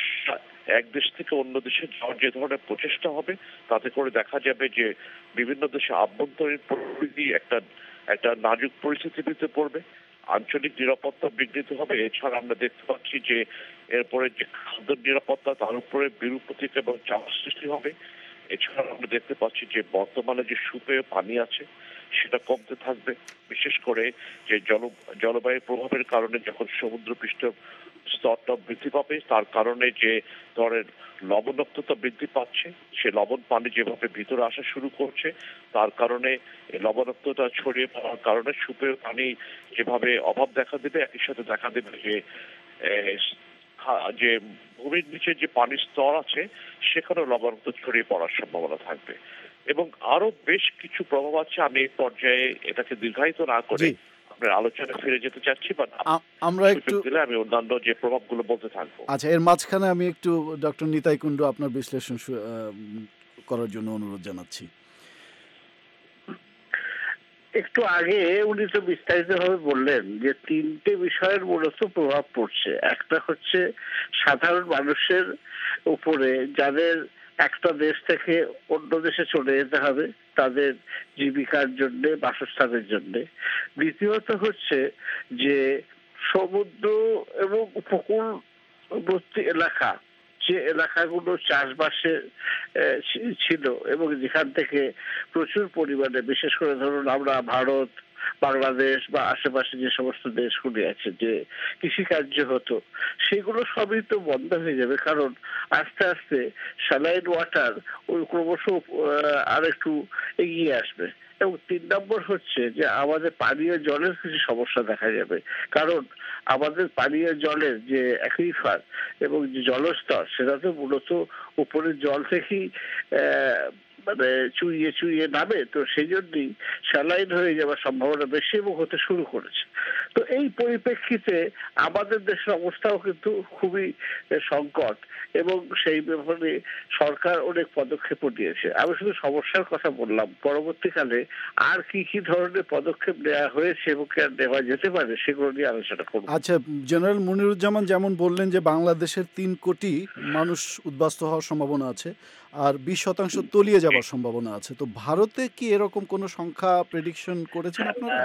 এক দেশ থেকে অন্য দেশে যাওয়ার যে ধরনের প্রচেষ্টা হবে তাতে করে দেখা যাবে যে বিভিন্ন দেশে আভ্যন্তরীণ পরিস্থিতি একটা নাজুক পরিস্থিতিতে পড়বে, আঞ্চলিক নিরাপত্তা বিঘ্নিত হবে। এছাড়া আমরা দেখতে পাচ্ছি যে এরপরে যে খাদ্য নিরাপত্তা তার উপরে বিরূপ প্রতিক্রিয়া এবং চাপ সৃষ্টি হবে। এছাড়া আমরা দেখতে পাচ্ছি যে বর্তমানে যে সুপেয় পানি আছে সেটা কমতে থাকবে, বিশেষ করে যে জলবায়ুর প্রভাবের কারণে যখন সমুদ্র পৃষ্ঠ স্তরটা বৃদ্ধি পাবে তার কারণে যে ধরেন লবণাক্ততা বৃদ্ধি পাচ্ছে, সে লবণ পানি যেভাবে ভিতরে আসা শুরু করছে তার কারণে লবণাক্ততা ছড়িয়ে পড়ার কারণে সুপেয় পানি যেভাবে অভাব দেখা দেবে, একই সাথে দেখা দেবে যে ভূমির নিচে যে পানির স্তর আছে সেখানেও লবণাক্ত ছড়িয়ে পড়ার সম্ভাবনা থাকবে এবং আরো বেশ কিছু প্রভাব আছে। আমি এই পর্যায়ে এটাকে দীর্ঘায়িত না করে আপনার আলোচনা ফিরে যেতে চাচ্ছি, বা আমরা একটু দিলে আমি অন্যান্য যে প্রভাবগুলো বলতে থাকবো। আচ্ছা, এর মাঝখানে আমি একটু ডক্টর নিতাই কুণ্ডু আপনার বিশ্লেষণ করার জন্য অনুরোধ জানাচ্ছি। একটু আগে উনি তো বিস্তারিতভাবে বললেন যে 3টে বিষয়ের মূলত প্রভাব পড়ছে। একটা হচ্ছে সাধারণ মানুষের উপরে, যাদের একটা দেশ থেকে অন্য দেশে চলে যেতে হবে তাদের জীবিকার জন্য, বাসস্থানের জন্য। দ্বিতীয়ত হচ্ছে যে সমুদ্র এবং উপকূলবর্তী এলাকা, যে এলাকাগুলো চাষবাসের ছিল এবং যেখান থেকে প্রচুর পরিমাণে, বিশেষ করে ধরুন আমরা ভারত, বাংলাদেশ বা আশেপাশে যে সমস্ত দেশগুলি আছে যে কৃষিকার্য হতো, সেগুলো সবই তো বন্ধ হয়ে যাবে, কারণ আস্তে আস্তে স্যালাইন ওয়াটার ওই ক্রমশ আর একটু এগিয়ে আসবে। এবং 3 নম্বর হচ্ছে যে আমাদের পানীয় জলের কিছু সমস্যা দেখা যাবে, কারণ আমাদের পানীয় জলের যে অ্যাকুইফার এবং যে জলস্তর, সেটা তো মূলত উপরের জল থেকেই মানে চুইয়ে চুইয়ে নামে, তো সেই জন্যই স্যালাইন হয়ে যাওয়ার সম্ভাবনা বেশি এবং হতে শুরু করেছে। তো এই পরিপ্রেক্ষিতে আমাদের দেশের অবস্থাও কিন্তু খুবই সংকট, এবং সেই ব্যাপারে সরকার অনেক পদক্ষেপ নিয়েছে। আমি শুধু সমস্যার কথা বললাম, পরবর্তীকালে আর কি কি ধরনের পদক্ষেপ নেওয়া হয়েছে এবং নেওয়া যেতে পারে সেগুলো নিয়ে আলোচনা করব। আচ্ছা, জেনারেল মনিরুজ্জামান যেমন বললেন যে বাংলাদেশের 3 কোটি মানুষ উদ্বাস্তু হওয়ার সম্ভাবনা আছে আর 20% তলিয়ে যাওয়ার সম্ভাবনা আছে, তো ভারতে কি এরকম কোনো সংখ্যা প্রেডিকশন করেছেন আপনারা?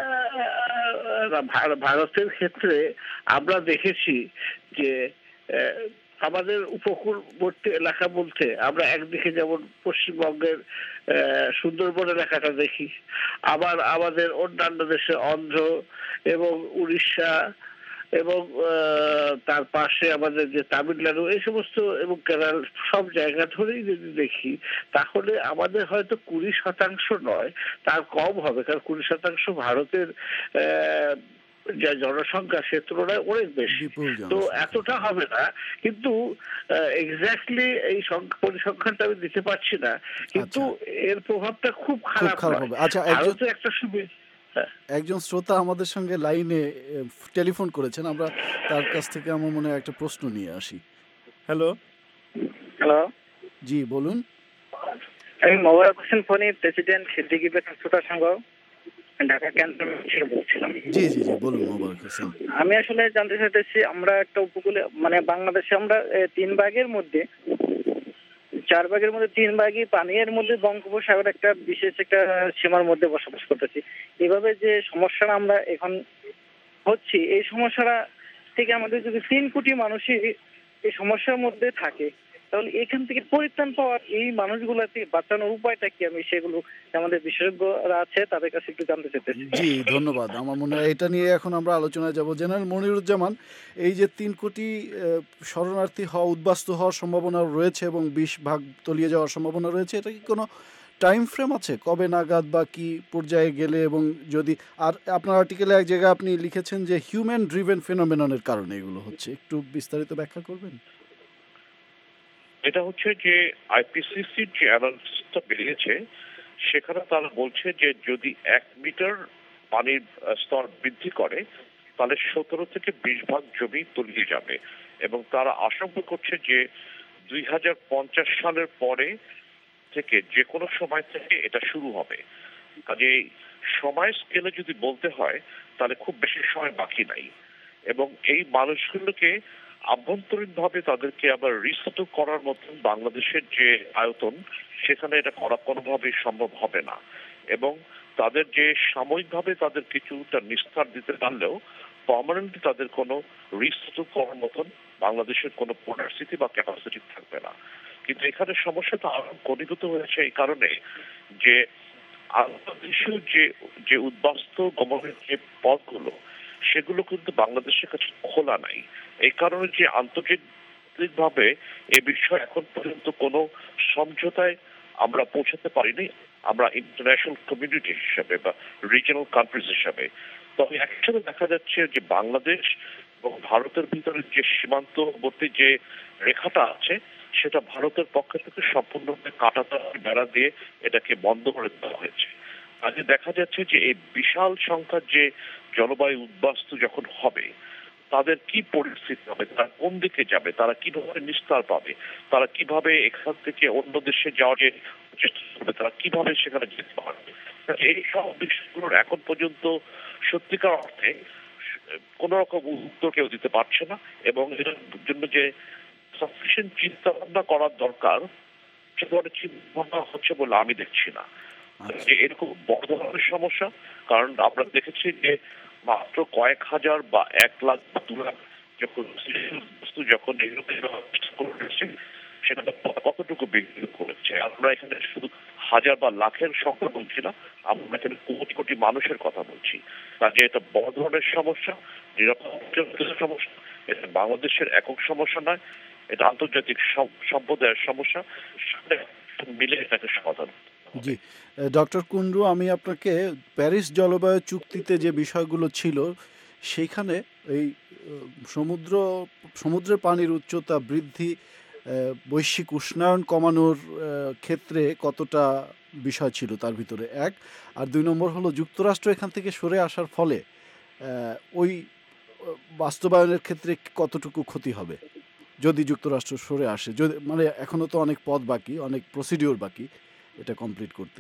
ভারতের ক্ষেত্রে আমরা দেখেছি যে আমাদের উপকূলবর্তী এলাকা বলতে আমরা একদিকে যেমন পশ্চিমবঙ্গের সুন্দরবন এলাকাটা দেখি, আবার আমাদের অন্যান্য দেশে অন্ধ্র এবং উড়িষ্যা এবং তার পাশে আমাদের যে তামিলনাড়ু, এই সমস্ত এবং কেরাল, সব জায়গা ধরেই যদি দেখি তাহলে আমাদের হয়তো 20% নয়, তার কম হবে, কারণ 20% ভারতের যা জনসংখ্যা সে তুলনায় অনেক বেশি, তো এতটা হবে না। কিন্তু এক্স্যাক্টলি এই পরিসংখ্যানটা আমি দিতে পারছি না, কিন্তু এর প্রভাবটা খুব খারাপ হবে। আচ্ছা, ভারতে একটা সুবিধা, একজন শ্রোতা আমাদের সঙ্গে লাইনে টেলিফোন করেছেন, আমরা তার কাছ থেকে আমার মনে হয় একটা প্রশ্ন নিয়ে আসি। হ্যালো হ্যালো, জি বলুন। আমি মোবারক হোসেন ফোনি, প্রেসিডেন্ট সিদ্দিকী বেতন শ্রোতা সংঘ, ঢাকা ক্যান্টনমেন্ট থেকে বলছিলাম। জি জি জি বলুন মোবারক হোসেন। আমি আসলে জানতে চাইতেছি, আমরা একটা উপকূলে মানে বাংলাদেশে আমরা 3 ভাগের মধ্যে 4 ভাগের মধ্যে 3 ভাগই পানির মধ্যে বঙ্গোপসাগর একটা বিশেষ একটা সীমার মধ্যে বসবাস করতেছি। এভাবে যে সমস্যাটা আমরা এখন হচ্ছি, এই সমস্যাটা থেকে আমাদের যদি 3 কোটি মানুষই এই সমস্যার মধ্যে থাকে, তাহলে এখান থেকে পরিত্রাণ পাওয়ার, এই মানুষগুলোকে বাঁচানোর উপায়টা কি, আমি সেগুলো আমাদের বিশেষজ্ঞরা আছে তাদের কাছে একটু জানতে চাইতেছি। জি ধন্যবাদ। আমার মনে হয় এটা নিয়ে এখন আমরা আলোচনায় যাব। জেনারেল মনিরুজ্জামান, এই যে 3 কোটি শরণার্থী হওয়া, উদ্বাস্তু হওয়ার সম্ভাবনা রয়েছে এবং 20% তলিয়ে যাওয়ার সম্ভাবনা রয়েছে, এটা কি কোনো টাইম ফ্রেম আছে, কবে নাগাদ বা কি পর্যায়ে গেলে? এবং যদি আর আপনার আর্টিকেলে এক জায়গায় আপনি লিখেছেন যে হিউম্যান ড্রিভেন ফেনোমেননের কারণে এগুলো হচ্ছে, একটু বিস্তারিত ব্যাখ্যা করবেন? এটা হচ্ছে যে আইপিসিসির যে অ্যানালিসিসটা বেরিয়েছে, সেখানে তারা বলছে যে যদি 1 মিটার পানির স্তর বৃদ্ধি করে তাহলে 17 থেকে 20% জমি তলিয়ে যাবে, এবং তারা আশঙ্কা করছে যে 2050 সালের পরে থেকে যে কোনো সময় থেকে এটা শুরু হবে। কাজে সময় স্কেলে যদি বলতে হয় তাহলে খুব বেশি সময় বাকি নাই, এবং এই মানুষগুলোকে আভ্যন্তরীণভাবে তাদেরকে আবার রিসেটল করার মতন বাংলাদেশের যে আয়তন, সেখানে এটা করা কোনোভাবেই সম্ভব হবে না। এবং তাদের যে সাময়িকভাবে তাদের কিছুটা নিস্তার দিতে পারলেও পার্মানেন্টলি তাদের কোনো রিসেটল করার মতন বাংলাদেশের কোনো পরিস্থিতি বা ক্যাপাসিটি থাকবে না। কিন্তু এখানে সমস্যাটা আরো ঘনীভূত হয়েছে এই কারণে যে আন্তর্দেশীয় যে উদ্বাস্তু গমনের যে পথগুলো, সেগুলো কিন্তু বাংলাদেশের কাছে খোলা নাই। এই কারণে যে আন্তর্জাতিকভাবে এ বিষয়ে এখন পর্যন্ত কোনো সমঝোতায় আমরা পৌঁছাতে পারিনি, আমরা ইন্টারন্যাশনাল কমিউনিটি হিসাবে বা রিজিয়নাল কান্ট্রিজ হিসাবে। তবে একসাথে দেখা যাচ্ছে যে বাংলাদেশ এবং ভারতের ভিতরে যে সীমান্তবর্তী যে রেখাটা আছে, সেটা ভারতের পক্ষ থেকে সম্পূর্ণভাবে কাঁটাতার বেড়া দিয়ে এটাকে বন্ধ করে দেওয়া হয়েছে। আজকে দেখা যাচ্ছে যে এই বিশাল সংখ্যার যে জলবায়ু উদ্বাস্তু যখন হবে, তাদের কি পরিস্থিতি হবে, তারা কোন দিকে যাবে, তারা কিভাবে নিস্তার পাবে, তারা কিভাবে এখান থেকে অন্য দেশে যাওয়ার যে চেষ্টা করবে, তারা কিভাবে সেখানে যেতে পারবে, এই সব বিষয়গুলোর এখন পর্যন্ত সত্যিকার অর্থে কোন রকম উত্তর কেউ দিতে পারছে না। এবং এটার জন্য যে সাফিসিয়েন্ট চিন্তা ভাবনা করার দরকার, একেবারে চিন্তা হচ্ছে বলে আমি দেখছি না যে এরকম বড় ধরনের সমস্যা। কারণ আমরা দেখেছি যে মাত্র কয়েক হাজার বা 1 লাখ বা 2 লাখ যখন এগুলোকে করেছে সেটা কতটুকু বিক্রি করেছে। আমরা এখানে শুধু হাজার বা লাখের সংখ্যা বলছি না, আমরা এখানে কোটি কোটি মানুষের কথা বলছি। কাজে এটা বড় ধরনের সমস্যা, নিরাপত্তার সমস্যা। এটা বাংলাদেশের একক সমস্যা নয়, এটা আন্তর্জাতিক সম্প্রদায়ের সমস্যা। মিলে এটাকে সমাধান। জি ডক্টর কুন্ডু, আমি আপনাকে প্যারিস জলবায়ু চুক্তিতে যে বিষয়গুলো ছিল সেইখানে এই সমুদ্রের পানির উচ্চতা বৃদ্ধি, বৈশ্বিক উষ্ণায়ন কমানোর ক্ষেত্রে কতটা বিষয় ছিল তার ভিতরে এক, আর 2 নম্বর হলো যুক্তরাষ্ট্র এখান থেকে সরে আসার ফলে ওই বাস্তবায়নের ক্ষেত্রে কতটুকু ক্ষতি হবে যদি যুক্তরাষ্ট্র সরে আসে, যদি মানে এখনো তো অনেক পথ বাকি, অনেক প্রসিডিওর বাকি এটা কমপ্লিট করতে।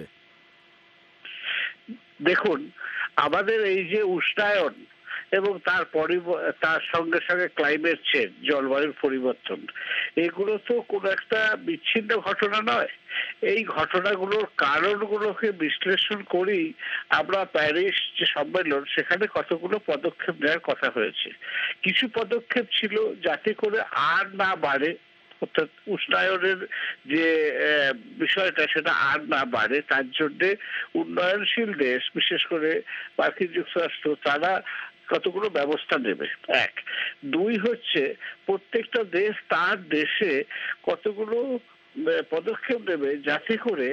দেখুন, আমাদের এই যে উষ্ণায়ন এবং তার সঙ্গে সঙ্গে ক্লাইমেট চেঞ্জ, জলবায়ুর পরিবর্তন, এগুলো তো কোনো একটা বিচ্ছিন্ন ঘটনা নয়। এই ঘটনাগুলোর কারণগুলোকে বিশ্লেষণ করেই আমরা প্যারিস যে সম্মেলন, সেখানে কতগুলো পদক্ষেপ নেওয়ার কথা হয়েছে। কিছু পদক্ষেপ ছিল যাতে করে আর না বাড়ে, অর্থাৎ উষ্ণায়নের যে বিষয়টা সেটা আর না বাড়ে, তার জন্যে উন্নয়নশীল দেশ, বিশেষ করে মার্কিন যুক্তরাষ্ট্র, তারা কতগুলো ব্যবস্থা নেবে। 1, 2 হচ্ছে প্রত্যেকটা দেশ তার দেশে কতগুলো পদক্ষেপ নেবে যাতে করে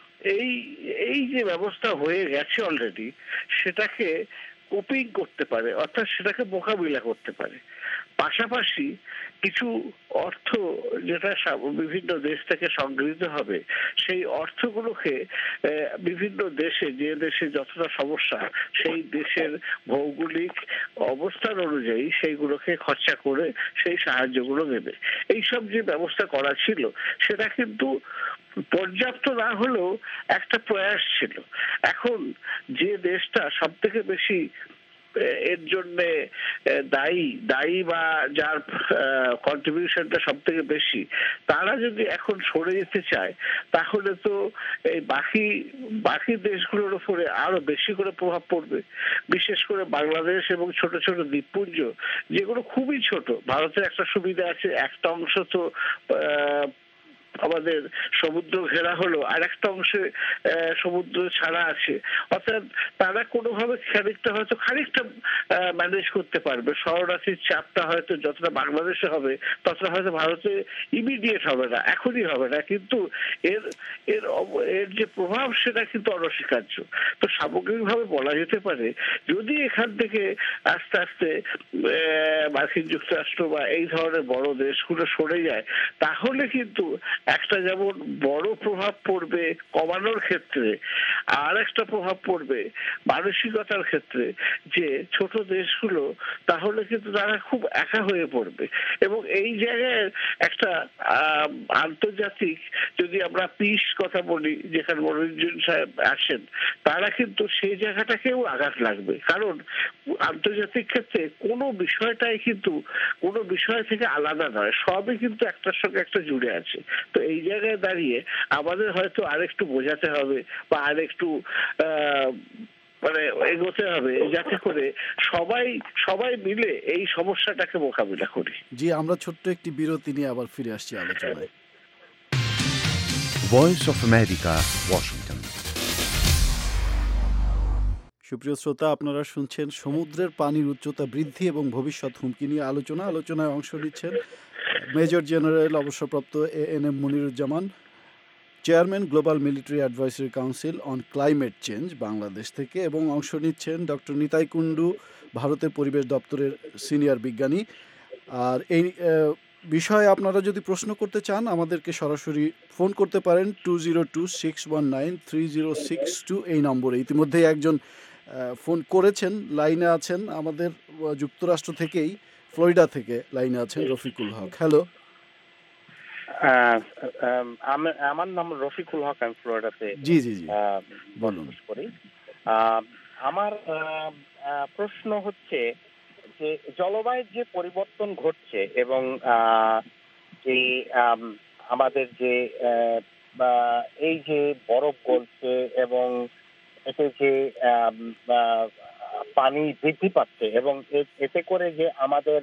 এই যে ব্যবস্থা হয়ে গেছে অলরেডি, সেটাকে কোপিং করতে পারে, অর্থাৎ সেটাকে মোকাবিলা করতে পারে। পাশাপাশি কিছু অর্থ যেটা বিভিন্ন দেশ থেকে সংগৃহীত হবে, সেই অর্থগুলোকে বিভিন্ন দেশে, যে দেশে যতটা সমস্যা সেই দেশের ভৌগোলিক অবস্থান অনুযায়ী সেইগুলোকে খরচা করে সেই সাহায্যগুলো দেবে। এইসব যে ব্যবস্থা করা ছিল সেটা কিন্তু পর্যাপ্ত না হলেও একটা প্রয়াস ছিল। এখন যে দেশটা সব থেকে বেশি এর জন্য দায়ী বা যার কন্ট্রিবিউশনটা সব থেকে বেশি, তারা যদি এখন সরে যেতে চায় তাহলে তো এই বাকি দেশগুলোর উপরে আরো বেশি করে প্রভাব পড়বে। বিশেষ করে বাংলাদেশ এবং ছোট ছোট দ্বীপপুঞ্জ, যেগুলো খুবই ছোট। ভারতের একটা সুবিধা আছে, একটা অংশ তো আমাদের সমুদ্র ঘেরা হলো, আর একটা অংশে সমুদ্র ছাড়া আছে, অর্থাৎ তারা কোনোভাবে খানিকটা ম্যানেজ করতে পারবে। শরণার্থীর চাপটা হয়তো যতটা বাংলাদেশে হবে ততটা হয়তো ভারতে ইমিডিয়েট হবে না, এখনই হবে না, কিন্তু এর যে প্রভাব সেটা কিন্তু অনস্বীকার্য। তো সামগ্রিকভাবে বলা যেতে পারে, যদি এখান থেকে আস্তে আস্তে মার্কিন যুক্তরাষ্ট্র বা এই ধরনের বড় দেশগুলো সরে যায়, তাহলে কিন্তু একটা যেমন বড় প্রভাব পড়বে কমানোর ক্ষেত্রে, আর একটা প্রভাব পড়বে মানসিকতার ক্ষেত্রে, যে ছোট দেশগুলো তাহলে কিন্তু তারা খুব একা হয়ে পড়বে। এবং এই জায়গায় একটা আন্তর্জাতিক, যদি আমরা পিস কথা বলি, যেখানে মনোরঞ্জন সাহেব আসেন, তারা কিন্তু সেই জায়গাটাকেও আঘাত লাগবে। কারণ আন্তর্জাতিক ক্ষেত্রে কোনো বিষয়টাই কিন্তু কোনো বিষয় থেকে আলাদা নয়, সবই কিন্তু একটার সঙ্গে একটা জুড়ে আছে। তো এই জায়গায় দাঁড়িয়ে আমাদের হয়তো আরেকটু বোঝাতে হবে বা আরেকটু মানে এগোতে হবে, যাতে করে সবাই মিলে এই সমস্যাটাকে মোকাবিলা করি। জি, আমরা ছোট্ট একটি বিরতি নিয়ে আবার ফিরে আসছি আলোচনায়। Voice of America, Washington. সুপ্রিয় শ্রোতা, আপনারা শুনছেন সমুদ্রের পানির উচ্চতা বৃদ্ধি এবং ভবিষ্যৎ হুমকি নিয়ে আলোচনায় অংশ নিচ্ছেন মেজর জেনারেল অবসরপ্রাপ্ত ANM Moniruzzaman, chairman global military advisory council on climate change Bangladesh থেকে, এবং অংশ নিচ্ছেন ডক্টর নিতাই কুন্ডু, ভারতের পরিবেশ দপ্তরের সিনিয়র বিজ্ঞানী। আর এই বিষয়ে আপনারা যদি প্রশ্ন করতে চান আমাদেরকে সরাসরি ফোন করতে পারেন 2026193062 এই নম্বরে। ইতিমধ্যেই একজন ফোন করেছেন, লাইনে আছেন, আমাদের যুক্তরাষ্ট্র থেকেই, ফ্লোরিডা থেকে লাইনে আছেন রফিকুল হক। হ্যালো। আমার নাম রফিকুল হক, আমি ফ্লোরিডাতে জি বলুন করি। আমার প্রশ্ন হচ্ছে যে জলবায়ুর যে পরিবর্তন ঘটছে এবং এই আমাদের যে এই যে বরফ গলছে এবং এতে যে পানি বৃদ্ধি পাচ্ছে এবং এতে করে যে আমাদের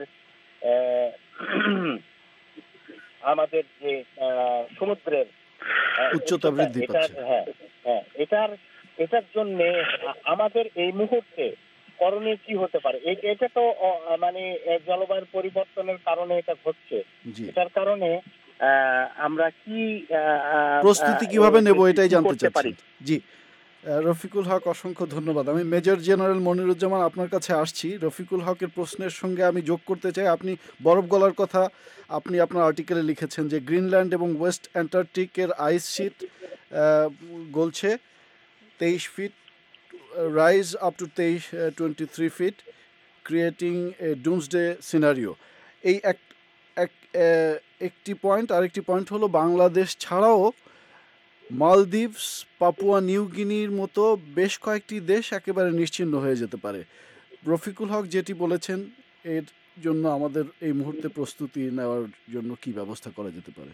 আমাদের যে সমুদ্রের উচ্চতা বৃদ্ধি পাচ্ছে, এটার জন্য আমাদের এই মুহূর্তে করণীয় কি হতে পারে? এটা তো মানে জলবায়ুর পরিবর্তনের কারণে এটা ঘটছে। এটার কারণে আমরা কি প্রস্তুতি কিভাবে নেব এটাই জানতে চাচ্ছি। জি, রফিকুল হক, অসংখ্য ধন্যবাদ। আমি মেজর জেনারেল মনিরুজ্জামান আপনার কাছে আসছি। রফিকুল হকের প্রশ্নের সঙ্গে আমি যোগ করতে চাই, আপনি বরফ গলার কথা আপনি আপনার আর্টিকেলে লিখেছেন যে গ্রিনল্যান্ড এবং ওয়েস্ট অ্যান্টার্কটিকের আইস শিট গলছে 23 feet, rise up to 23 feet, creating a doomsday scenario. এই একটি পয়েন্ট। আরেকটি পয়েন্ট হলো বাংলাদেশ ছাড়াও মালদ্বীপস, পাপুয়া নিউ গিনির মতো বেশ কয়েকটি দেশ একেবারে নিশ্চিহ্ন হয়ে যেতে পারে। রফিকুল হক যেটি বলেছেন, এর জন্য আমাদের এই মুহূর্তে প্রস্তুতি নেওয়ার জন্য কি ব্যবস্থা করা যেতে পারে?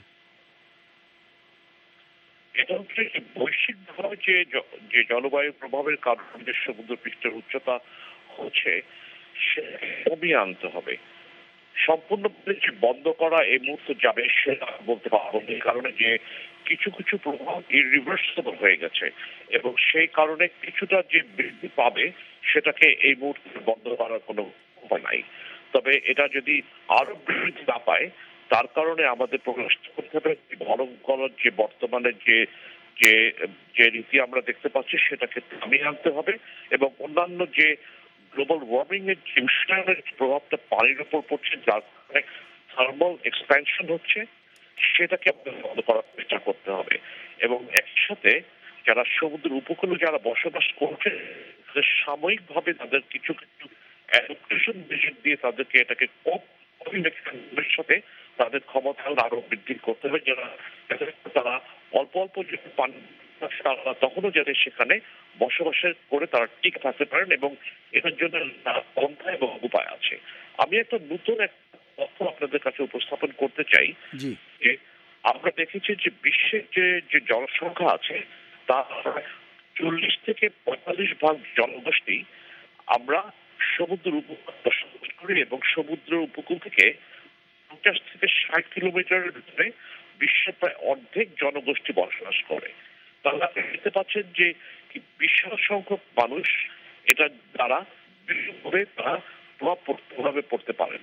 এটা হচ্ছে বৈশ্বিকভাবে যে জলবায়ু প্রভাবের কারণে যে সমুদ্র পৃষ্ঠের উচ্চতা হচ্ছে সেটাকে কমিয়ে আনতে হবে। সম্পূর্ণভাবে যে বন্ধ করা এই মুহূর্তে যাবে সেটা বলতে পারবো না, এই কারণে যে কিছু কিছু প্রভাব ইরিভার্সিবল হয়ে গেছে এবং সেই কারণে কিছুটা যে বৃদ্ধি পাবে সেটাকে এই মুহূর্তে বন্ধ করার কোনো উপায় নাই। তবে এটা যদি আরো বৃদ্ধি না পায় তার কারণে আমাদের প্রকাশ করতে হবে বরফ গলার যে বর্তমানে যে যে যে রীতি আমরা দেখতে পাচ্ছি সেটাকে থামিয়ে আনতে হবে এবং অন্যান্য যে গ্লোবাল ওয়ার্মিং এর যে উষ্ণায়নের প্রভাবটা পানির উপর পড়ছে, যার কারণে থার্মাল এক্সপ্যানশন হচ্ছে, সেটাকে আমাদের বন্ধ করার চেষ্টা করতে হবে। এবং একসাথে যারা সমুদ্রের উপকূলে যারা বসবাস করছে তাদের সাময়িকভাবে তাদের কিছু কিছু অ্যাডাপ্টেশন মেজার দিয়ে তাদেরকে এটাকে ভবিষ্যতে তাদের ক্ষমতা আরো বৃদ্ধি করতে হবে, যারা তারা অল্প অল্প যে পানি তারা তখনও যাতে সেখানে বসবাসের করে তারা ঠিক থাকতে পারেন এবং এটার জন্য পন্থা এবং উপায় আছে। আমি একটা নতুন তথ্য আপনাদের কাছে উপস্থাপন করতে চাই যে আমরা দেখেছি যে বিশ্বের যে জনসংখ্যা আছে তা 40 থেকে 45 ভাগ জনগোষ্ঠী আমরা সমুদ্র উপকূল বসবাস করি এবং সমুদ্র উপকূল থেকে 50 থেকে 60 কিলোমিটারের ভিতরে বিশ্বের প্রায় অর্ধেক জনগোষ্ঠী বসবাস করে। তাহলে আপনি দেখতে পাচ্ছেন যে বিশাল সংখ্যক মানুষ এটা দ্বারা বিভিন্নভাবে তারা প্রভাবে পড়তে পারেন।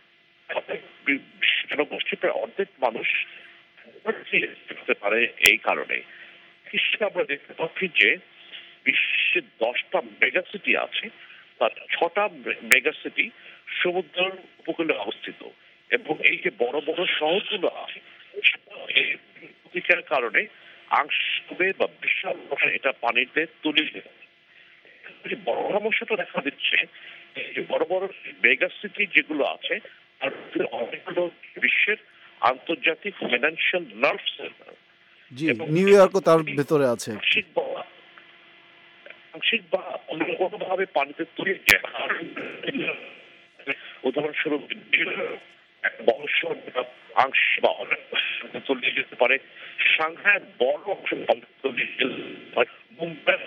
জনগোষ্ঠীর প্রায় অর্ধেক মানুষ করতে পারে এই কারণে। হিসেবে আমরা দেখতে পাচ্ছি যে বিশ্বের 10টা মেগাসিটি আছে, তার 6টা মেগাসিটি সমুদ্র উপকূলে অবস্থিত এবং এই যে বড় বড় শহরগুলো আছে প্রতিকার কারণে আংশিকভাবে বা বিশাল এটা পানিতে তলিয়ে যাচ্ছে। বড় সমস্যাটা দেখা দিচ্ছে যে বড় বড় মেগাসিটি যেগুলো আছে তার অনেকগুলো বিশ্বের আন্তর্জাতিক ফাইন্যান্সিয়াল নার্ভ সেন্টার, নিউ ইয়র্কও তার ভেতরে আছে। আংশিক বা অন্য কোনোভাবে পানিতে তলিয়ে যায়। উদাহরণস্বরূপ বড় শহর আংশিক বা অনেক তলিয়ে যেতে পারে, সাংহাই বড় অংশ তলিয়ে যেতে পারে, মুম্বাই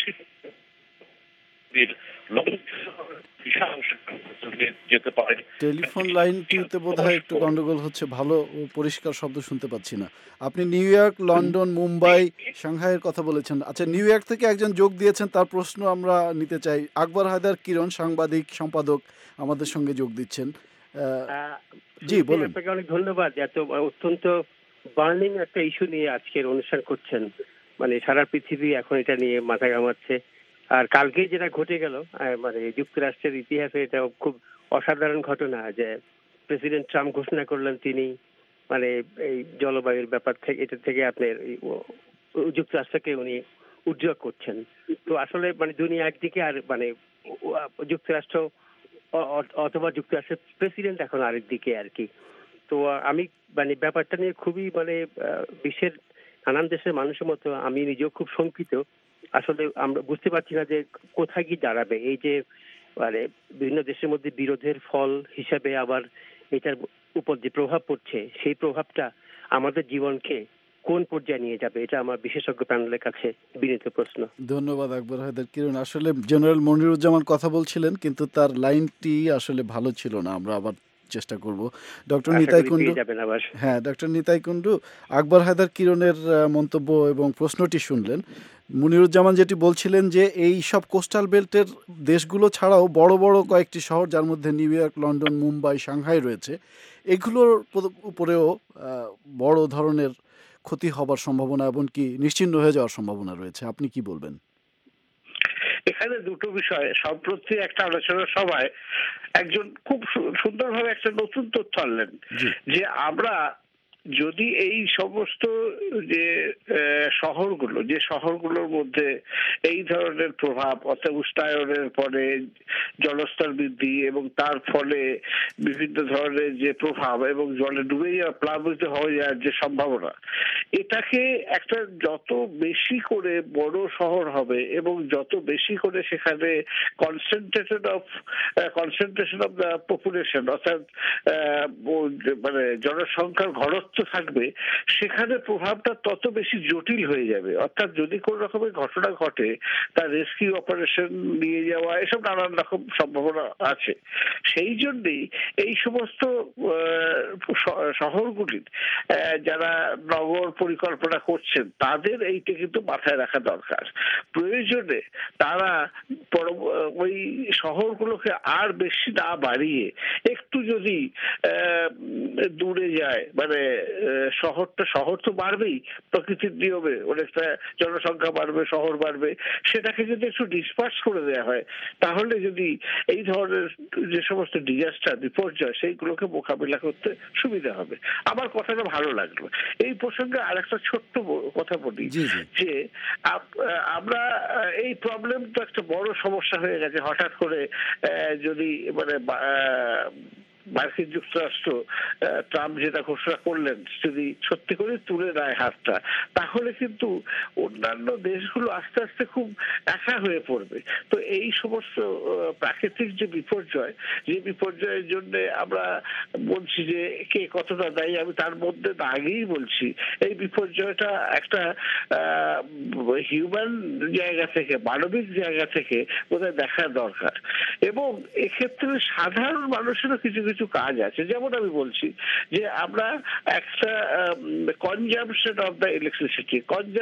যেতে পারে। টেলিফোন লাইনটিতে বোধহয় একটু গন্ডগোল হচ্ছে, ভালো পরিষ্কার শব্দ শুনতে পাচ্ছি না। আপনি নিউ ইয়র্ক, লন্ডন, মুম্বাই, সাংহাইয়ের কথা বলেছেন। আচ্ছা, নিউ ইয়র্ক থেকে একজন যোগ দিয়েছেন, তার প্রশ্ন আমরা নিতে চাই। আকবর হায়দার কিরণ, সাংবাদিক সম্পাদক, আমাদের সঙ্গে যোগ দিচ্ছেন। জি বলুন। আপনাকে অনেক ধন্যবাদ। এত অত্যন্ত বার্নিং একটা ইস্যু নিয়ে আজকের অনুষ্ঠান করছেন, মানে সারা পৃথিবী এখন এটা নিয়ে মাথা ঘামাচ্ছে। আর কালকেই যেটা ঘটে গেল, মানে যুক্তরাষ্ট্রের ইতিহাসে এটা খুব অসাধারণ ঘটনা যে প্রেসিডেন্ট ট্রাম্প ঘোষণা করলেন তিনি মানে এই জলবায়ুর ব্যাপার থেকে এটা থেকে আপনার যুক্তরাষ্ট্রকে উনি উদ্যোগ করছেন। তো আসলে মানে দুনিয়া একদিকে আর মানে যুক্তরাষ্ট্র অথবা যুক্তরাষ্ট্রের প্রেসিডেন্ট এখন আরেক দিকে আর কি। তো আমি মানে ব্যাপারটা নিয়ে খুবই মানে বিশ্বের নানান দেশের মানুষের মতো আমি নিজেও খুব শঙ্কিত। আসলে আমরা বুঝতে পারছি না যে কোথায় কি দাঁড়াবে। এই যে মানে বিভিন্ন দেশের মধ্যে বিরোধের ফল হিসাবে আবার এটার উপর যে প্রভাব পড়ছে সেই প্রভাবটা আমাদের জীবনকে কোন পর্যায়ে নিয়ে যাবে, এটা আমার বিশেষজ্ঞ প্যানেলের কাছে বিনীত প্রশ্ন। ধন্যবাদ আকবর হায়দার কিরণ। আসলে জেনারেল মনিরুজ্জামান কথা বলছিলেন, কিন্তু তার লাইনটি আসলে ভালো ছিল না। আমরা আবার চেষ্টা করব। ডক্টর নিতাই কুন্ডু, হ্যাঁ ডক্টর নিতাই কুন্ডু, আকবর হায়দার কিরণের মন্তব্য এবং প্রশ্নটি শুনলেন। মনিরুজ্জামান যেটি বলছিলেন যে এই সব কোস্টাল বেল্টের দেশগুলো ছাড়াও বড় বড় কয়েকটি শহর, যার মধ্যে New York, London, Mumbai, Shanghai রয়েছে, এগুলোর উপরেও বড় ধরনের ক্ষতি হবার সম্ভাবনা, এমনকি নিশ্চিহ্ন হয়ে যাওয়ার সম্ভাবনা রয়েছে। আপনি কি বলবেন? এখানে দুটো বিষয়। সম্প্রতি একটা আলোচনা সভায় একজন খুব সুন্দরভাবে একটা নতুন তথ্য আনলেন যে আমরা যদি এই সমস্ত যে শহরগুলোর মধ্যে এই ধরনের প্রভাব, অর্থাৎ উষ্ণায়নের পরে জলস্তর বৃদ্ধি এবং তার ফলে বিভিন্ন ধরনের যে প্রভাব এবং জলে ডুবে যাওয়া, প্লাবিত হয়ে যাওয়ার যে সম্ভাবনা, এটাকে একটা যত বেশি করে বড় শহর হবে এবং যত বেশি করে সেখানে কনসেন্ট্রেশন অফ দ্য পপুলেশন, অর্থাৎ মানে জনসংখ্যার ঘনত্ব থাকবে, সেখানে প্রভাবটা তত বেশি জটিল হয়ে যাবে। অর্থাৎ যদি কোন রকমের ঘটনা ঘটে, তার রেস্কিউ অপারেশন নিয়ে যাওয়া, এসব নানান রকম সম্ভাবনা আছে। সেই জন্যই এই সমস্ত শহরগুলির যারা নগর পরিকল্পনা করছেন, তাদের এইটা কিন্তু মাথায় রাখা দরকার। প্রয়োজনে তারা ওই শহরগুলোকে আর বেশি না বাড়িয়ে একটু যদি দূরে যায়, মানে শহর তো বাড়বেই প্রকৃতির নিয়মে, অনেকটা জনসংখ্যা বাড়বে, শহর বাড়বে, সেটাকে যদি একটু ডিসপার্স করে দেওয়া হয়, তাহলে যদি এই ধরনের যে সমস্ত ডিজাস্টার, বিপর্যয়, সেইগুলোকে মোকাবিলা করতে সুবিধা হবে। আমার কথাটা ভালো লাগলো। এই প্রসঙ্গে আরেকটা ছোট্ট কথা বলি যে আমরা এই প্রবলেম তো একটা বড় সমস্যা হয়ে গেছে। হঠাৎ করে যদি মানে মার্কিন যুক্তরাষ্ট্র ট্রাম্প যেটা ঘোষণা করলেন, যদি সত্যি করে তুলে নেয় হাতটা, তাহলে কিন্তু অন্যান্য দেশগুলো আস্তে আস্তে খুব একা হয়ে পড়বে। তো এই সমস্ত প্রাকৃতিক যে বিপর্যয়ের জন্য আমরা বলছি যে কে কতটা দায়ী, আমি তার মধ্যে আগেই বলছি, এই বিপর্যয়টা একটা হিউম্যান জায়গা থেকে, মানবিক জায়গা থেকে বোধহয় দেখা দরকার। এবং এক্ষেত্রে সাধারণ মানুষেরও কিছু কিছু কাজ আছে। যেমন আমি বলছি যে আমরা একটা consumption of the electricity,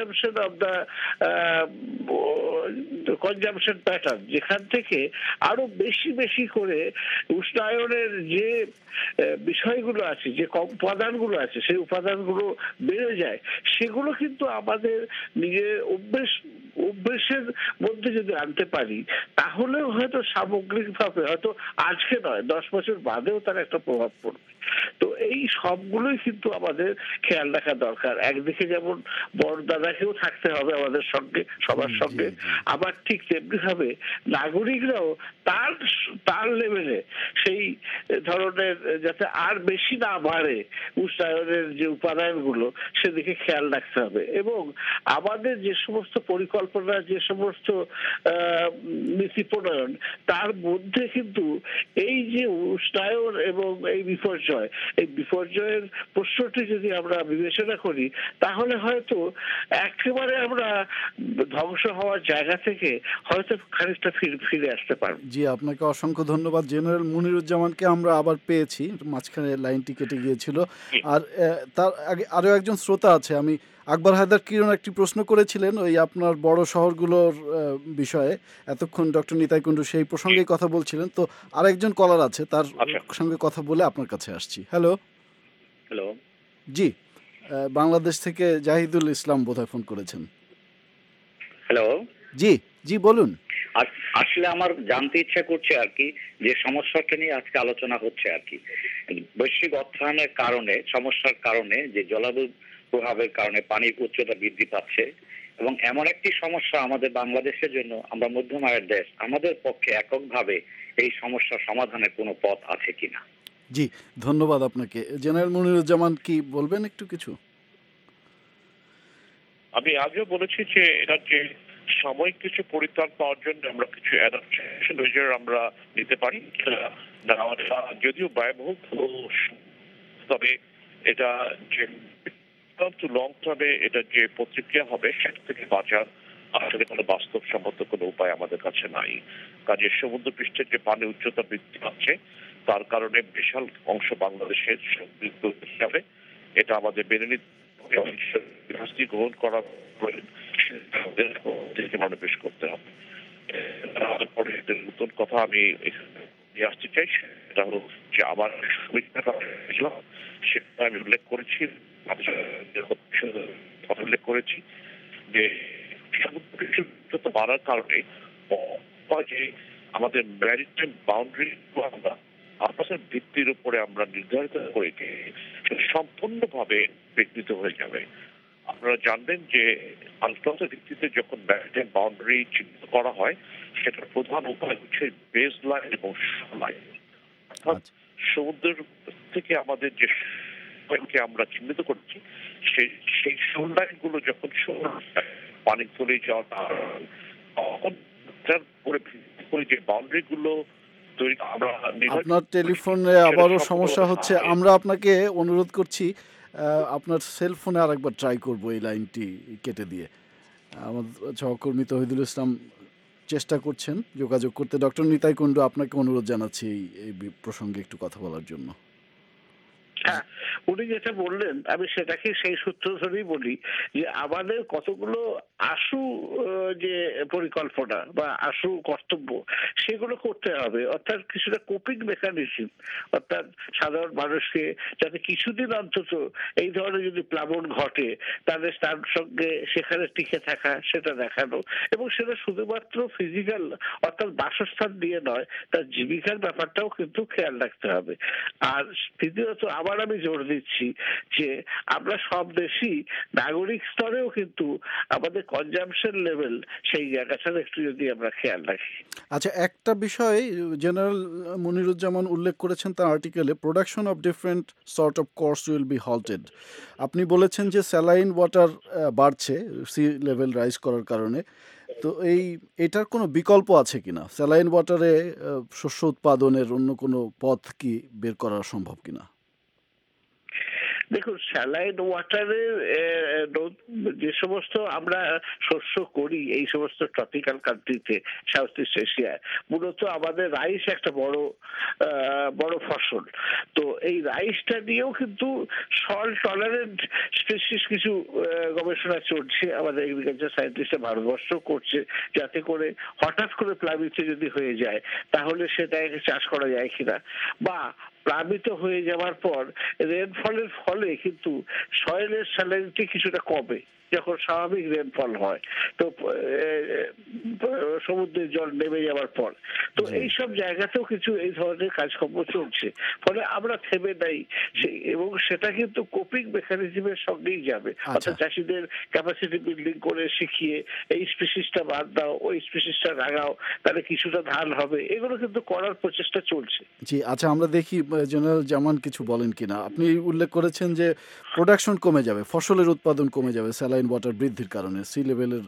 consumption pattern, যেখান থেকে আরো বেশি বেশি করে উষ্ণায়নের যে বিষয়গুলো আছে, যে উপাদানগুলো আছে, সেই উপাদানগুলো বেড়ে যায়, সেগুলো কিন্তু আমাদের নিজের অভ্যেসের মধ্যে যদি আনতে পারি, তাহলেও হয়তো সামগ্রিকভাবে, হয়তো আজকে নয়, 10 বছর বাদেও তার একটা প্রভাব পড়বে। তো এই সবগুলোই কিন্তু আমাদের খেয়াল রাখা দরকার। একদিকে যেমন বড় দাদাকেও থাকতে হবে আমাদের সঙ্গে, সবার সঙ্গে, আবার ঠিক তেমনি ভাবে নাগরিকরাও তার লেভেলে সেই ধরনের যাতে আর বেশি না বাড়ে উষ্ণায়নের যে উপাদানগুলো, সেদিকে খেয়াল রাখতে হবে। এবং আমাদের যে সমস্ত পরিকল্পনা, যে সমস্ত নীতি প্রণয়ন, তার মধ্যে কিন্তু এই যে উষ্ণায়ন এবং এই বিপর্যয়ের প্রশ্নটি যদি আমরা বিবেচনা করি, তাহলে হয়তো একেবারে আমরা ধ্বংস হওয়ার জায়গা থেকে হয়তো খানিকটা ফিরে আসতে পারবো। জি, আপনাকে অসংখ্য ধন্যবাদ। জেনারেল মনিরুজ্জামানকে আমরা আবার পেয়েছি, মাঝখানে লাইনটি কেটে গিয়েছিল। আর তার আগে আরো একজন শ্রোতা আছে। আমি আকবর হায়দার কিরণ একটি প্রশ্ন করেছিলেন ওই আপনার বড় শহরগুলোর বিষয়ে, এতক্ষণ ডক্টর নিতাই কুন্ডু সেই প্রসঙ্গেই কথা বলছিলেন। তো আরেকজন কলার আছে, তার সঙ্গে কথা বলে আপনার কাছে আসছি। হ্যালো। জি, বাংলাদেশ থেকে জাহিদুল ইসলাম বোধহয় ফোন করেছেন। হ্যালো। জি বলুন। আসলে আমার জানতে ইচ্ছা করছে আর কি, যে সমস্যাটা নিয়ে আজকে আলোচনা হচ্ছে আর কি, বৈশ্বিক অর্থায়নের কারণে, সমস্যার কারণে, যে জলবায়ু প্রভাবের কারণে পানির উচ্চতা বৃদ্ধি পাচ্ছে, এবং এমন একটি সমস্যা আমাদের বাংলাদেশের জন্য, আমরা মধ্যম আয়ের দেশ, আমাদের পক্ষে এককভাবে এই সমস্যার সমাধানের কোনো পথ আছে কিনা। জি, ধন্যবাদ আপনাকে। জেনারেল মনিরুজ্জামান কি বলবেন একটু কিছু? আমি আগেও বলেছি যে এটার যে সাময়িক কিছু পরিত্রাণ পাওয়ার জন্য আমরা কিছু অ্যাডাপটেশন মেজার আমরা নিতে পারি, যদিও ব্যয়বহুল, তবে এটা যে টু লং টার্মে এটা যে প্রতিক্রিয়া হবে সেটা থেকে বাঁচার আসলে কোনো বাস্তবসম্মত কোনো উপায় আমাদের কাছে নাই। কাজে সমুদ্র পৃষ্ঠের যে পানি উচ্চতা বৃদ্ধি পাচ্ছে তার কারণে বিশাল অংশ বাংলাদেশের সমৃদ্ধ হিসাবে এটা আমাদের মেনে নিতে গ্রহণ করার মনোনিবেশ করতে হবে। পরে নতুন কথা আমি নিয়ে আসতে চাই, সেটা হলো যে আমার সমীক্ষাটা সেটা আমি উল্লেখ করেছি উল্লেখ করেছি যে সমুদ্র বাড়ার কারণে যে আমাদের ম্যারিটাইম বাউন্ডারি আমরা আবাসের ভিত্তির উপরে আমরা নির্ধারিত করে সম্পূর্ণভাবে বিঘ্নিত হয়ে যাবে। আপনারা জানবেন যে আন্তর্জাতিক ভিত্তিতে যখন ম্যারিটাইম বাউন্ডারি চিহ্নিত করা হয় সেটার প্রধান উপায় হচ্ছে বেস লাইন এবং শোর লাইন। অর্থাৎ সমুদ্রের থেকে আমাদের যে আমরা চিহ্নিত করছি সেই শোর লাইন গুলো যখন পানি চলে যাওয়া তখন তার উপরে ভিত্তি করে যে বাউন্ডারি গুলো আপনার টেলিফোনে আবারও সমস্যা হচ্ছে। আমরা আপনাকে অনুরোধ করছি আপনার সেলফোনে আরেকবার ট্রাই করব এই লাইনটি কেটে দিয়ে। আমাদের সহকর্মী তৌহিদুল ইসলাম চেষ্টা করছেন যোগাযোগ করতে। ডক্টর নিতাই কুণ্ডু, আপনাকে অনুরোধ জানাচ্ছি এই প্রসঙ্গে একটু কথা বলার জন্য। হ্যাঁ, উনি যেটা বললেন আমি সেটাকে সেই সূত্র ধরেই বলি যে আমাদের কতগুলো আশু যে পরিকল্পনা বা আশু কর্তব্য সেগুলো করতে হবে। অর্থাৎ কিছুটা কোপিং মেকানিজম, অর্থাৎ সাধারণ মানুষকে যাতে কিছুদিন অন্তত এই ধরনের যদি প্লাবন ঘটে তাদের তার সঙ্গে সেখানে টিকে থাকা সেটা দেখানো, এবং সেটা শুধুমাত্র ফিজিক্যাল অর্থাৎ বাসস্থান দিয়ে নয়, তার জীবিকার ব্যাপারটাও কিন্তু খেয়াল রাখতে হবে। আর তৃতীয়ত আবার আমি জোর দিচ্ছি যে আমরা সব দেশই নাগরিক স্তরেও কিন্তু আমাদের কনজাম্পশন লেভেল সেই জায়গাটার একটু যদি আমরা খেয়াল রাখি। আচ্ছা, একটা বিষয় জেনারেল মনিরুজ্জামান উল্লেখ করেছেন তার আর্টিকেলে, production of different sort of course will be halted. আপনি বলেছেন যে স্যালাইন ওয়াটার বাড়ছে সি লেভেল রাইজ করার কারণে, তো এটার কোনো বিকল্প আছে কিনা? স্যালাইন ওয়াটারে শস্য উৎপাদনের অন্য কোনো পথ কি বের করা সম্ভব কিনা? দেখুন, স্যালাইন ওয়াটারের যে সমস্ত আমরা শস্য করি এই সমস্ত ট্রপিক্যাল কান্ট্রিতে, সাউথ ইস্ট এশিয়ায়, মূলত আমাদের রাইস একটা বড় ফসল। তো এই রাইসটা নিয়েও কিন্তু সল্ট টলারেন্ট স্পেসিস কিছু গবেষণা চলছে, আমাদের এগ্রিকালচার সায়েন্টিস্টরা ভারতবর্ষ করছে, যাতে করে হঠাৎ করে প্লাবিত যদি হয়ে যায় তাহলে সেটাকে চাষ করা যায় কিনা, বা প্লাবিত হয়ে যাওয়ার পর রেনফলের ফলে কিন্তু সয়েলের স্যালাইনিটি কিছুটা কমে যখন স্বাভাবিক রেনফল হয়, তো সমুদ্রের জল নেমে যাওয়ার পর। তো এইসব জায়গাতেও কিছু এই ধরনের কাজকর্ম চলছে, ফলে আমরা থেমে নাই, এবং সেটা কিন্তু কোপিং মেকানিজমের সঙ্গেই যাবে। অর্থাৎ চাষিদের ক্যাপাসিটি বিল্ডিং করে শিখিয়ে এই স্পিসিসটা বাদ দাও, ওই স্পিসিসটা লাগাও, তাহলে কিছুটা ধান হবে, এগুলো কিন্তু করার প্রচেষ্টা চলছে। জি, আচ্ছা, আমরা দেখি জেনারেল জামান কিছু বলেন কিনা। আপনি উল্লেখ করেছেন যে প্রোডাকশন কমে যাবে, ফসলের উৎপাদন কমে যাবে স্যালাইন ওয়াটার বৃদ্ধির কারণে, সি লেভেলের।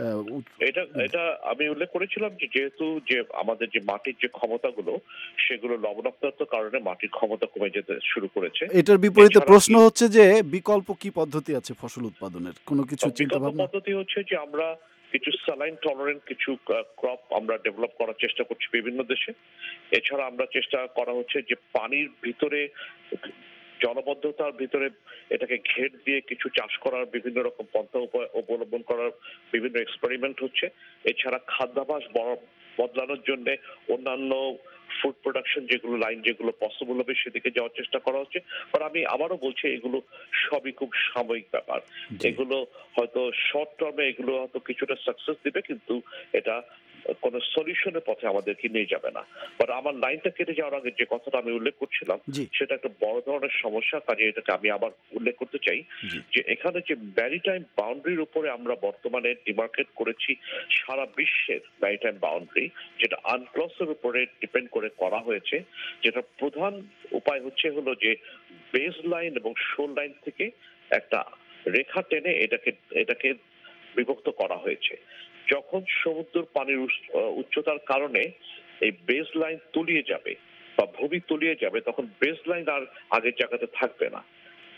এটা আমি উল্লেখ করেছিলাম যে যেহেতু যে আমাদের যে মাটির যে ক্ষমতাগুলো সেগুলো লবণাক্ততার কারণে মাটির ক্ষমতা কমে যেতে শুরু করেছে। এটার বিপরীতে প্রশ্ন হচ্ছে যে বিকল্প কি পদ্ধতি আছে ফসল উৎপাদনের? কোনো কিছু চিন্তা ভাবনা? পদ্ধতি হচ্ছে যে আমরা কিছু স্যালাইন টলারেন্ট কিছু ক্রপ আমরা ডেভেলপ করার চেষ্টা করছি বিভিন্ন দেশে। এছাড়া আমরা চেষ্টা করা হচ্ছে যে পানির ভিতরে জলবদ্ধতার ভিতরে এটাকে ঘের দিয়ে কিছু চাষ করার বিভিন্ন রকম পন্থা অবলম্বন করার বিভিন্ন এক্সপেরিমেন্ট হচ্ছে। এছাড়া খাদ্যাভ্যাস বদলানোর জন্য অন্যান্য ফুড প্রোডাকশন যেগুলো লাইন যেগুলো পসিবল হবে সেদিকে যাওয়ার চেষ্টা করা হচ্ছে। আর আমি আবারও বলছি এগুলো সবই খুব সাময়িক ব্যাপার। এগুলো হয়তো শর্ট টার্মে এগুলো হয়তো কিছুটা সাকসেস দিবে, কিন্তু এটা কোনো সলিউশনের পথে আমাদেরকে নিয়ে যাবে না। বাট আমার লাইনটা কেটে যাওয়ার আগে যে কথাটা আমি উল্লেখ করছিলাম সেটা একটা বড় ধরনের সমস্যা, কাজে এটাকে আমি আবার উল্লেখ করতে চাই যে এখানে যে ম্যারিটাইম বাউন্ডারির উপরে আমরা বর্তমানে ডিমার্কেট করেছি সারা বিশ্বের ম্যারিটাইম বাউন্ডারি, যেটা আনক্লসের উপরে ডিপেন্ড করে করা হয়েছে, যেটা প্রধান উপায় হলো যে বেস লাইন এবং শোর লাইন থেকে একটা রেখা টেনে এটাকে বিভক্ত করা হয়েছে। যখন সমুদ্র পানির উচ্চতার কারণে এই বেস লাইন তলিয়ে যাবে বা ভূমি তলিয়ে যাবে, তখন বেস লাইন আর আগের জায়গাতে থাকবে না।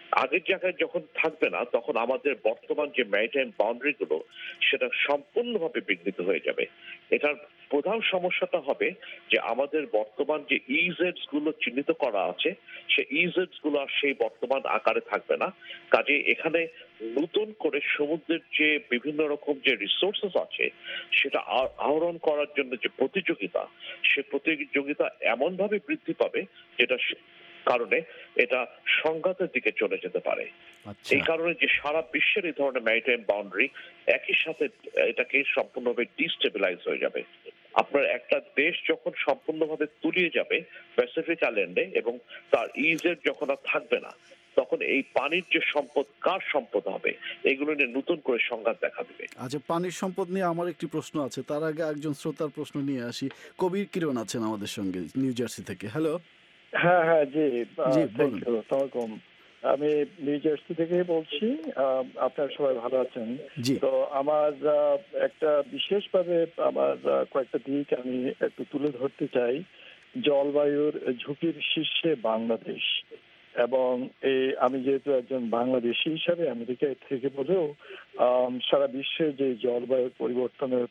আগের জায়গায় যখন থাকবে না, তখন আমাদের বর্তমান যে ম্যারিটাইম বাউন্ডারি গুলো সেটা সম্পূর্ণভাবে বিঘ্নিত হয়ে যাবে। এটার প্রধান সমস্যাটা হবে যে আমাদের বর্তমান যে ইজেডস গুলো চিহ্নিত করা আছে, সেই ইজেডস গুলো আর সেই বর্তমান আকারে থাকবে না। কাজে এখানে নতুন করে সমুদ্রের যে বিভিন্ন রকম যে রিসোর্সেস আছে সেটা আহরণ করার জন্য যে প্রতিযোগিতা, সে প্রতিযোগিতা এমন ভাবে বৃদ্ধি পাবে যেটা কারণে এটা সংঘাতের দিকে চলে যেতে পারে। এই কারণে যে সারা বিশ্বের এই ধরনের ম্যারিটাইম বাউন্ডারি একই সাথে এটাকে সম্পূর্ণভাবে ডিস্টেবিলাইজ হয়ে যাবে। আপনার একটা দেশ যখন সম্পূর্ণভাবে তলিয়ে যাবে প্যাসিফিক আইল্যান্ডে এবং তার ইজেড যখন আর থাকবে না, তখন এই পানির যে সম্পদ কার সম্পদ হবে, এগুলো নিয়ে নতুন করে সংঘাত দেখা দেবে। আচ্ছা, পানির সম্পদ নিয়ে আমার একটি প্রশ্ন আছে, তার আগে একজন শ্রোতার প্রশ্ন নিয়ে আসি। কবির কিরণ আছেন আমাদের সঙ্গে নিউ জার্সি থেকে। হ্যালো। হ্যাঁ জি বলুন। আসসালামু আমি নিউ জার্সি থেকে বলছি। আপনারা সবাই ভালো আছেন? তো আমার একটা বিশেষভাবে আমার কয়েকটা দিক আমি একটু তুলে ধরতে চাই। জলবায়ুর ঝুঁকির শীর্ষে বাংলাদেশ, এবং আমি যেহেতু একজন বাংলাদেশি হিসাবে আমেরিকায় থেকে বলেও সারা বিশ্বে যে জলবায়ুর পরিবর্তনের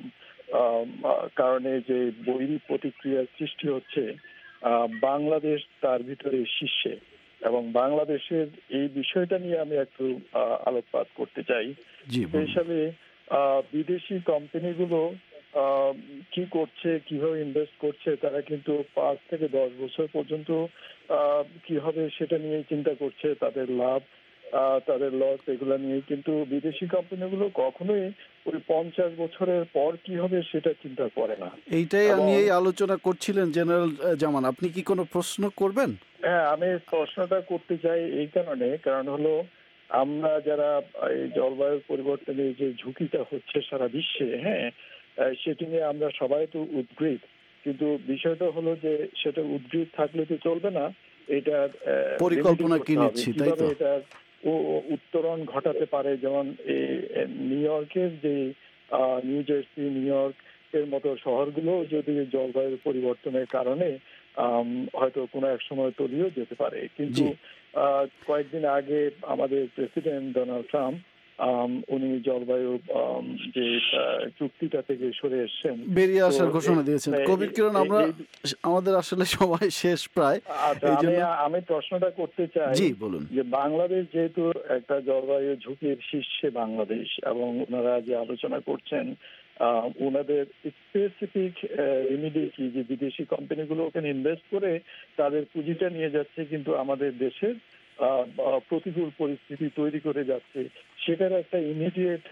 কারণে যে বৈরী প্রতিক্রিয়ার সৃষ্টি হচ্ছে, বাংলাদেশ তার ভিতরে শীর্ষে। এবং বাংলাদেশের এই বিষয়টা নিয়ে আমি একটু আলোকপাত করতে চাই। স্পেশালি বিদেশি কোম্পানিগুলো কি করছে, কিভাবে ইনভেস্ট করছে, তারা কিন্তু 5 থেকে 10 বছর পর্যন্ত কি হবে সেটা নিয়ে চিন্তা করছে। তাদের লাভ, তাদের লস, এগুলো নিয়ে। কিন্তু বিদেশি কোম্পানিগুলো কখনোই ওই 50 বছরের পর কি হবে সেটা চিন্তা করে না। এইটাই নিয়েই আলোচনা করছিলেন জেনারেল জামান। আপনি কি কোনো প্রশ্ন করবেন? হ্যাঁ, আমি প্রশ্নটা করতে চাই এই কারণ হলো আমরা যারা এই জলবায়ু পরিবর্তনের যে ঝুঁকিটা হচ্ছে সারা বিশ্বে, হ্যাঁ, সেটি নিয়ে আমরা সবাই তো উদ্গ্রীব, কিন্তু বিষয়টা হলো যে সেটা উদ্গ্রীব থাকলে তো চলবে না, এটার পরিকল্পনা কি নিচ্ছি, তাই তো? এটার উত্তরণ ঘটাতে পারে। যেমন এই নিউ ইয়র্কের যে নিউ জার্সি, নিউ ইয়র্ক এর মতো শহরগুলো যদি জলবায়ু পরিবর্তনের কারণে হয়তো কোনো এক সময় তলিয়েও যেতে পারে। কিন্তু কয়েকদিন আগে আমাদের প্রেসিডেন্ট ডোনাল্ড ট্রাম্প উনি জলবায়ু যে চুক্তিটা থেকে সরে এসেছেন, বেরিয়ে আসার ঘোষণা দিয়েছেন। কবির কিরণ, আমরা আমাদের আসলে সময় শেষ প্রায়। আমি প্রশ্নটা করতে চাই, জি বলুন, যে বাংলাদেশ যেহেতু একটা জলবায়ু ঝুঁকির শীর্ষে বাংলাদেশ, এবং ওনারা যে আলোচনা করছেন ওনাদের স্পেসিফিক রেমিডি কি, যে বিদেশি কোম্পানিগুলো ওখানে ইনভেস্ট করে তাদের পুঁজিটা নিয়ে যাচ্ছে কিন্তু আমাদের দেশের প্রতিকূল পরিস্থিতি তৈরি করে যাচ্ছে, সেটার একটা ইমিডিয়েট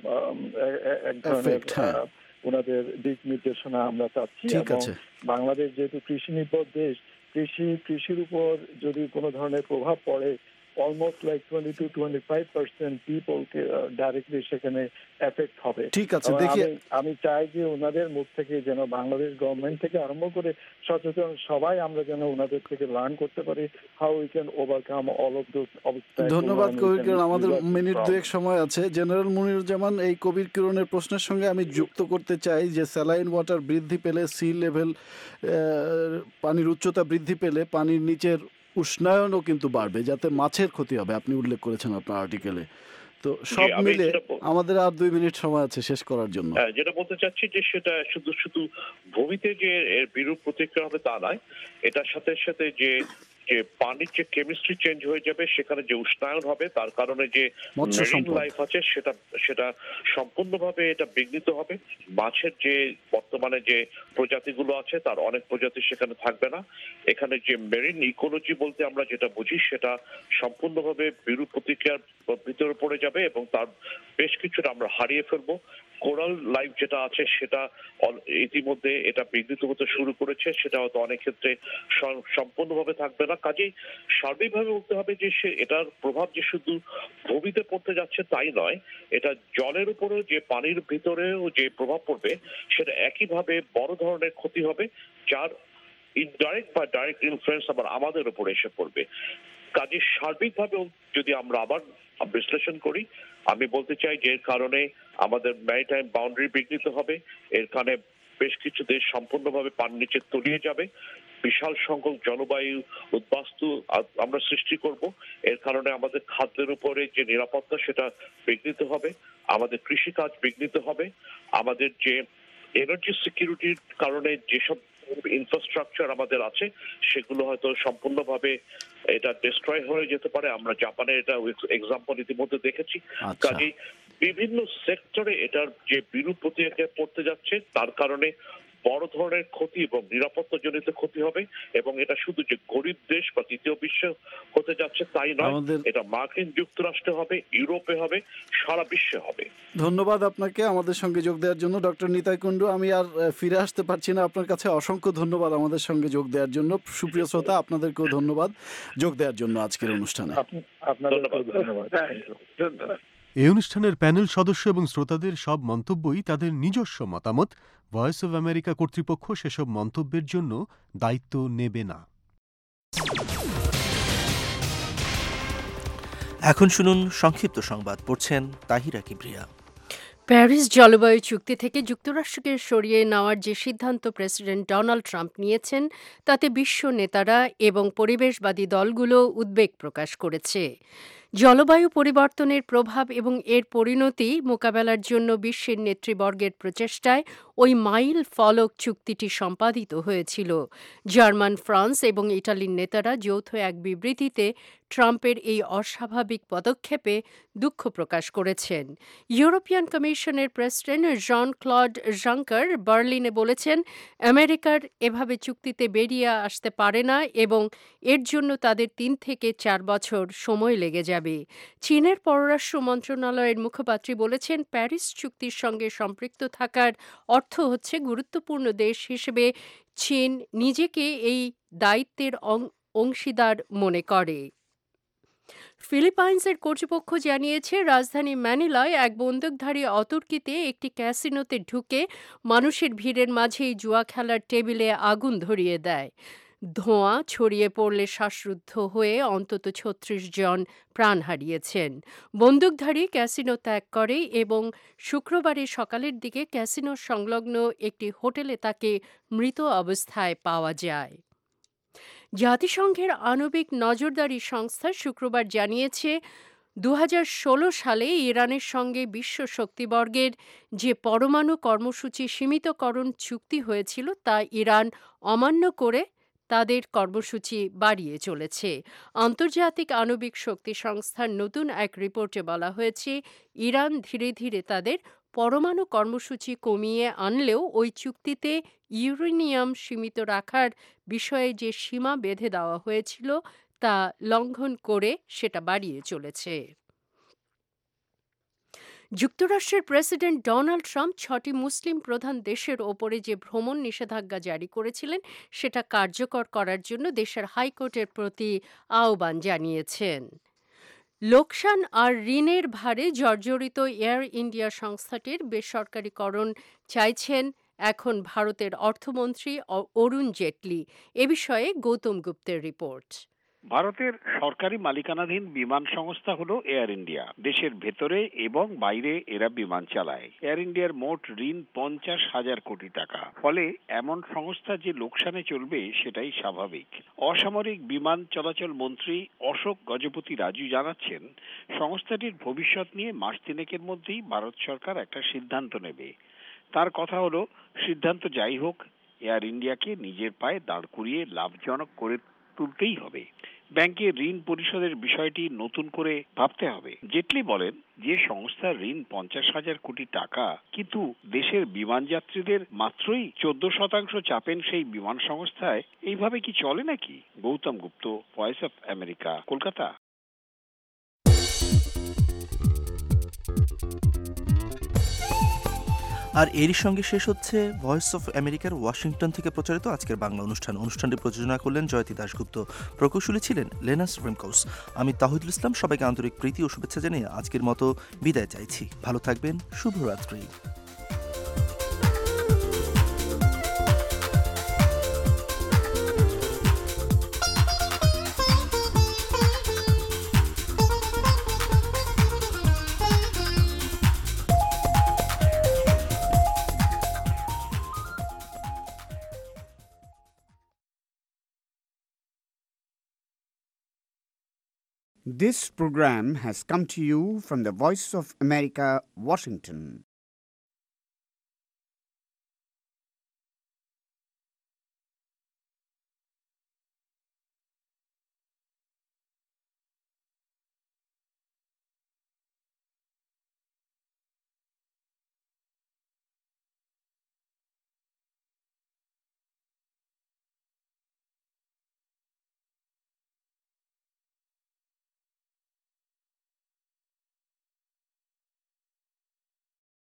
এক ধরনের ওনাদের দিক নির্দেশনা আমরা চাচ্ছি। এবং বাংলাদেশ যেহেতু কৃষি নির্ভর দেশ, কৃষির উপর যদি কোনো ধরনের প্রভাব পড়ে, অলমোস্ট লাইক 20-25% পিপলকে ডাইরেক্টলি সেখানে এফেক্ট হবে। ঠিক আছে, দেখি আমি চাই যে ওনাদের মুখ থেকে যেন বাংলাদেশ গভর্নমেন্ট থেকে আরম্ভ করে সচেতন সবাই আমরা যেন ওনাদের থেকে লার্ন করতে পারি how we can overcome all of those obstacles. ধন্যবাদ কবির কিরণ। আমাদের মিনিট দুয়েক সময় আছে। জেনারেল মুনিরুজ্জামান, এই কবির কিরণের প্রশ্নের সঙ্গে আমি যুক্ত করতে চাই যে স্যালাইন ওয়াটার বৃদ্ধি পেলে, সি লেভেল পানির উচ্চতা বৃদ্ধি পেলে পানির নিচের উষ্ণায়নও কিন্তু বাড়বে, যাতে মাছের ক্ষতি হবে, আপনি উল্লেখ করেছেন আপনার আর্টিকেলে। তো সব মিলে আমাদের আর 2 মিনিট সময় আছে শেষ করার জন্য। যেটা বলতে চাচ্ছি যে সেটা শুধু ভূমিতে যে এর বিরূপ প্রতিক্রিয়া হবে তা নয়, এটার সাথে সাথে যে পানির যে কেমিস্ট্রি চেঞ্জ হয়ে যাবে, সেখানে যে উষ্ণায়ন হবে তার কারণে যে মেরিন লাইফ আছে সেটা সম্পূর্ণভাবে এটা বিঘ্নিত হবে। মাছের যে বর্তমানে যে প্রজাতিগুলো আছে তার অনেক প্রজাতি সেখানে থাকবে না। এখানে যে মেরিন ইকোলজি বলতে আমরা যেটা বুঝি সেটা সম্পূর্ণভাবে বিরূপ প্রতিক্রিয়ার ভিতরে পড়ে যাবে এবং তার বেশ কিছুটা আমরা হারিয়ে ফেলবো। কোরাল লাইফ যেটা আছে সেটা ইতিমধ্যে এটা বিঘ্নিত হতে শুরু করেছে, সেটা হয়তো অনেক ক্ষেত্রে সম্পূর্ণভাবে থাকবে না। কাজেই সার্বিকভাবে বলতে হবে যে এটার প্রভাব যে শুধু ভূমিতে পড়তে যাচ্ছে তাই নয়, এটা জলের উপরেও যে পানির ভিতরেও যে প্রভাব পড়বে সেটা একইভাবে বড় ধরনের ক্ষতি হবে, যার ইনডাইরেক্ট বা ডাইরেক্ট ইনফ্লুয়েন্স আবার আমাদের উপরে এসে পড়বে। কাজে সার্বিকভাবে যদি আমরা আবার বিশ্লেষণ করি, আমি বলতে চাই যে এর কারণে আমাদের ম্যারিটাইম বাউন্ডারি বিঘ্নিত হবে, এর কারণে বেশ কিছু দেশ সম্পূর্ণভাবে পান নিচে তলিয়ে যাবে, বিশাল সংখ্যক জলবায়ু উদ্বাস্তু আমরা সৃষ্টি করব। এর কারণে আমাদের খাদ্যের উপরে যে নিরাপত্তা সেটা বিঘ্নিত হবে, আমাদের কৃষিকাজ বিঘ্নিত হবে, আমাদের যে এনার্জি সিকিউরিটির কারণে যেসব ইনফ্রাস্ট্রাকচার আমাদের আছে সেগুলো হয়তো সম্পূর্ণভাবে এটা ডিস্ট্রয় হয়ে যেতে পারে। আমরা জাপানে এটা এক্সাম্পল ইতিমধ্যে দেখেছি। কাজেই বিভিন্ন সেক্টরে এটার যে বিরূপ প্রতিক্রিয়া পড়তে যাচ্ছে, তার কারণে বড় ধরনের ক্ষতি এবং নিরাপত্তা জনিত ক্ষতি হবে। এবং এটা শুধু যে গরিব দেশ বা তৃতীয় বিশ্ব হতে যাচ্ছে তাই নয়, এটা মার্কিন যুক্তরাষ্ট্রে হবে, ইউরোপে হবে, সারা বিশ্বে হবে। ধন্যবাদ আপনাকে আমাদের সঙ্গে যোগ দেওয়ার জন্য ডক্টর নিতাই কুণ্ডু। আমি আর ফিরে আসতে পারছি না, আপনার কাছে অসংখ্য ধন্যবাদ আমাদের সঙ্গে যোগ দেওয়ার জন্য। সুপ্রিয় শ্রোতা, আপনাদেরকেও ধন্যবাদ যোগ দেওয়ার জন্য আজকের অনুষ্ঠানে। এই অনুষ্ঠানের প্যানেল সদস্য এবং শ্রোতাদের সব মন্তব্যই তাদের নিজস্ব মতামত। ভয়েস অব আমেরিকা কর্তৃপক্ষ সেসব মন্তব্যের জন্য দায়িত্ব নেবে না। এখন শুনুন সংক্ষিপ্ত সংবাদ, পড়ছেন তাহিরা কিবরিয়া। প্যারিস জলবায়ু চুক্তি থেকে যুক্তরাষ্ট্রকে সরিয়ে নেওয়ার যে সিদ্ধান্ত প্রেসিডেন্ট ডোনাল্ড ট্রাম্প নিয়েছেন তাতে বিশ্ব নেতারা এবং পরিবেশবাদী দলগুলো উদ্বেগ প্রকাশ করেছে। জলবায়ু পরিবর্তনের প্রভাব এবং এর পরিণতি মোকাবেলার জন্য বিশ্বের নেতৃবর্গের প্রচেষ্টায় ওই মাইল ফলক চুক্তিটি সম্পাদিত হয়েছিল। জার্মান, ফ্রান্স এবং ইটালির নেতারা যৌথ এক বিবৃতিতে ট্রাম্পের এই অস্বাভাবিক পদক্ষেপে দুঃখ প্রকাশ করেছেন। ইউরোপিয়ান কমিশনের প্রেসিডেন্ট জন ক্লড জাঙ্কার বার্লিনে বলেছেন, আমেরিকার এভাবে চুক্তিতে বেরিয়ে আসতে পারে না এবং এর জন্য তাদের 3 থেকে 4 বছর সময় লেগে যাবে। চীনের পররাষ্ট্র মন্ত্রণালয়ের মুখপাত্রী বলেছেন, প্যারিস চুক্তির সঙ্গে সম্পৃক্ত থাকার অর্থ হচ্ছে গুরুত্বপূর্ণ দেশ হিসেবে চীন নিজেকে এই দায়িত্বের অংশীদার মনে করে। ফিলিপাইন্সের কর্তৃপক্ষ জানিয়েছে, রাজধানী ম্যানিলায় এক বন্দুকধারী অতর্কিতে একটি ক্যাসিনোতে ঢুকে মানুষের ভিড়ের মাঝেই জুয়া খেলার টেবিলে আগুন ধরিয়ে দেয়। ধোঁয়া ছড়িয়ে পড়লে শ্বাসরুদ্ধ হয়ে অন্তত 36 জন প্রাণ হারিয়েছেন। বন্দুকধারী ক্যাসিনো ত্যাগ করে এবং শুক্রবারে সকালের দিকে ক্যাসিনো সংলগ্ন একটি হোটেলে তাকে মৃত অবস্থায় পাওয়া যায়। জাতিসংঘের আণবিক নজরদারি সংস্থা শুক্রবার জানিয়েছে, 2016 সালে ইরানের সঙ্গে বিশ্ব শক্তিবর্গের যে পরমাণু কর্মসূচি সীমিতকরণ চুক্তি হয়েছিল তা ইরান অমান্য করে তাদের কর্মসূচি বাড়িয়ে চলেছে। আন্তর্জাতিক আণবিক শক্তি সংস্থার নতুন এক রিপোর্টে বলা হয়েছে, ইরান ধীরে ধীরে তাদের পরমাণু কর্মসূচি কমিয়ে আনলেও ওই চুক্তিতে ইউরেনিয়াম সীমিত রাখার বিষয়ে যে সীমা বেঁধে দেওয়া হয়েছিল তা লঙ্ঘন করে সেটা বাড়িয়ে চলেছে। যুক্তরাষ্ট্রের প্রেসিডেন্ট ডোনাল্ড ট্রাম্প 6টি মুসলিম প্রধান দেশের ওপরে যে ভ্রমণ নিষেধাজ্ঞা জারি করেছিলেন সেটা কার্যকর করার জন্য দেশের হাইকোর্টের প্রতি আহ্বান জানিয়েছেন। লোকসান আর ঋণের ভারে জর্জরিত এয়ার ইন্ডিয়া সংস্থাটির বেসরকারীকরণ চাইছেন এখন ভারতের অর্থমন্ত্রী অরুণ জেটলি। এ বিষয়ে গৌতম গুপ্তের রিপোর্ট। ভারতের সরকারি মালিকানাধীন বিমান সংস্থা হলো এয়ার ইন্ডিয়া। দেশের ভেতরে এবং বাইরে এরা বিমান চালায়। এয়ার ইন্ডিয়ার মোট ঋণ 50,000 কোটি টাকা। ফলে এমন সংস্থা যে লোকসানে চলবে সেটাই স্বাভাবিক। অসামরিক বিমান চলাচল মন্ত্রী অশোক গজপতি রাজু জানাচ্ছেন, সংস্থাটির ভবিষ্যৎ নিয়ে মাস 3 মধ্যেই ভারত সরকার একটা সিদ্ধান্ত নেবে। তার কথা হলো, সিদ্ধান্ত যাই হোক, এয়ার ইন্ডিয়াকে নিজের পায়ে দাঁড় করিয়ে লাভজনক করে তুলতেই হবে। ব্যাংকের ঋণ পরিশোধের বিষয়টি নতুন করে ভাবতে হবে। জেটলি বলেন, যে সংস্থার ঋণ 50,000 কোটি টাকা, কিন্তু দেশের বিমান যাত্রীদের মাত্রই 14% চাপেন সেই বিমান সংস্থায়, এইভাবে কি চলে নাকি? Gautam Gupta, voice of America, Kolkata. আর এরই সঙ্গে শেষ হচ্ছে ভয়েস অফ আমেরিকার ওয়াশিংটন থেকে প্রচারিত আজকের বাংলা অনুষ্ঠানটি প্রযোজনা করলেন জয়তী দাশগুপ্ত, প্রকৌশলী ছিলেন লেনাস রিমকোস। আমি তাহিদুল ইসলাম সবাইকে আন্তরিক প্রীতি ও শুভেচ্ছা জানিয়ে আজকের মতো বিদায় চাইছি। ভালো থাকবেন, শুভরাত্রি। This program has come to you from the Voice of America, Washington.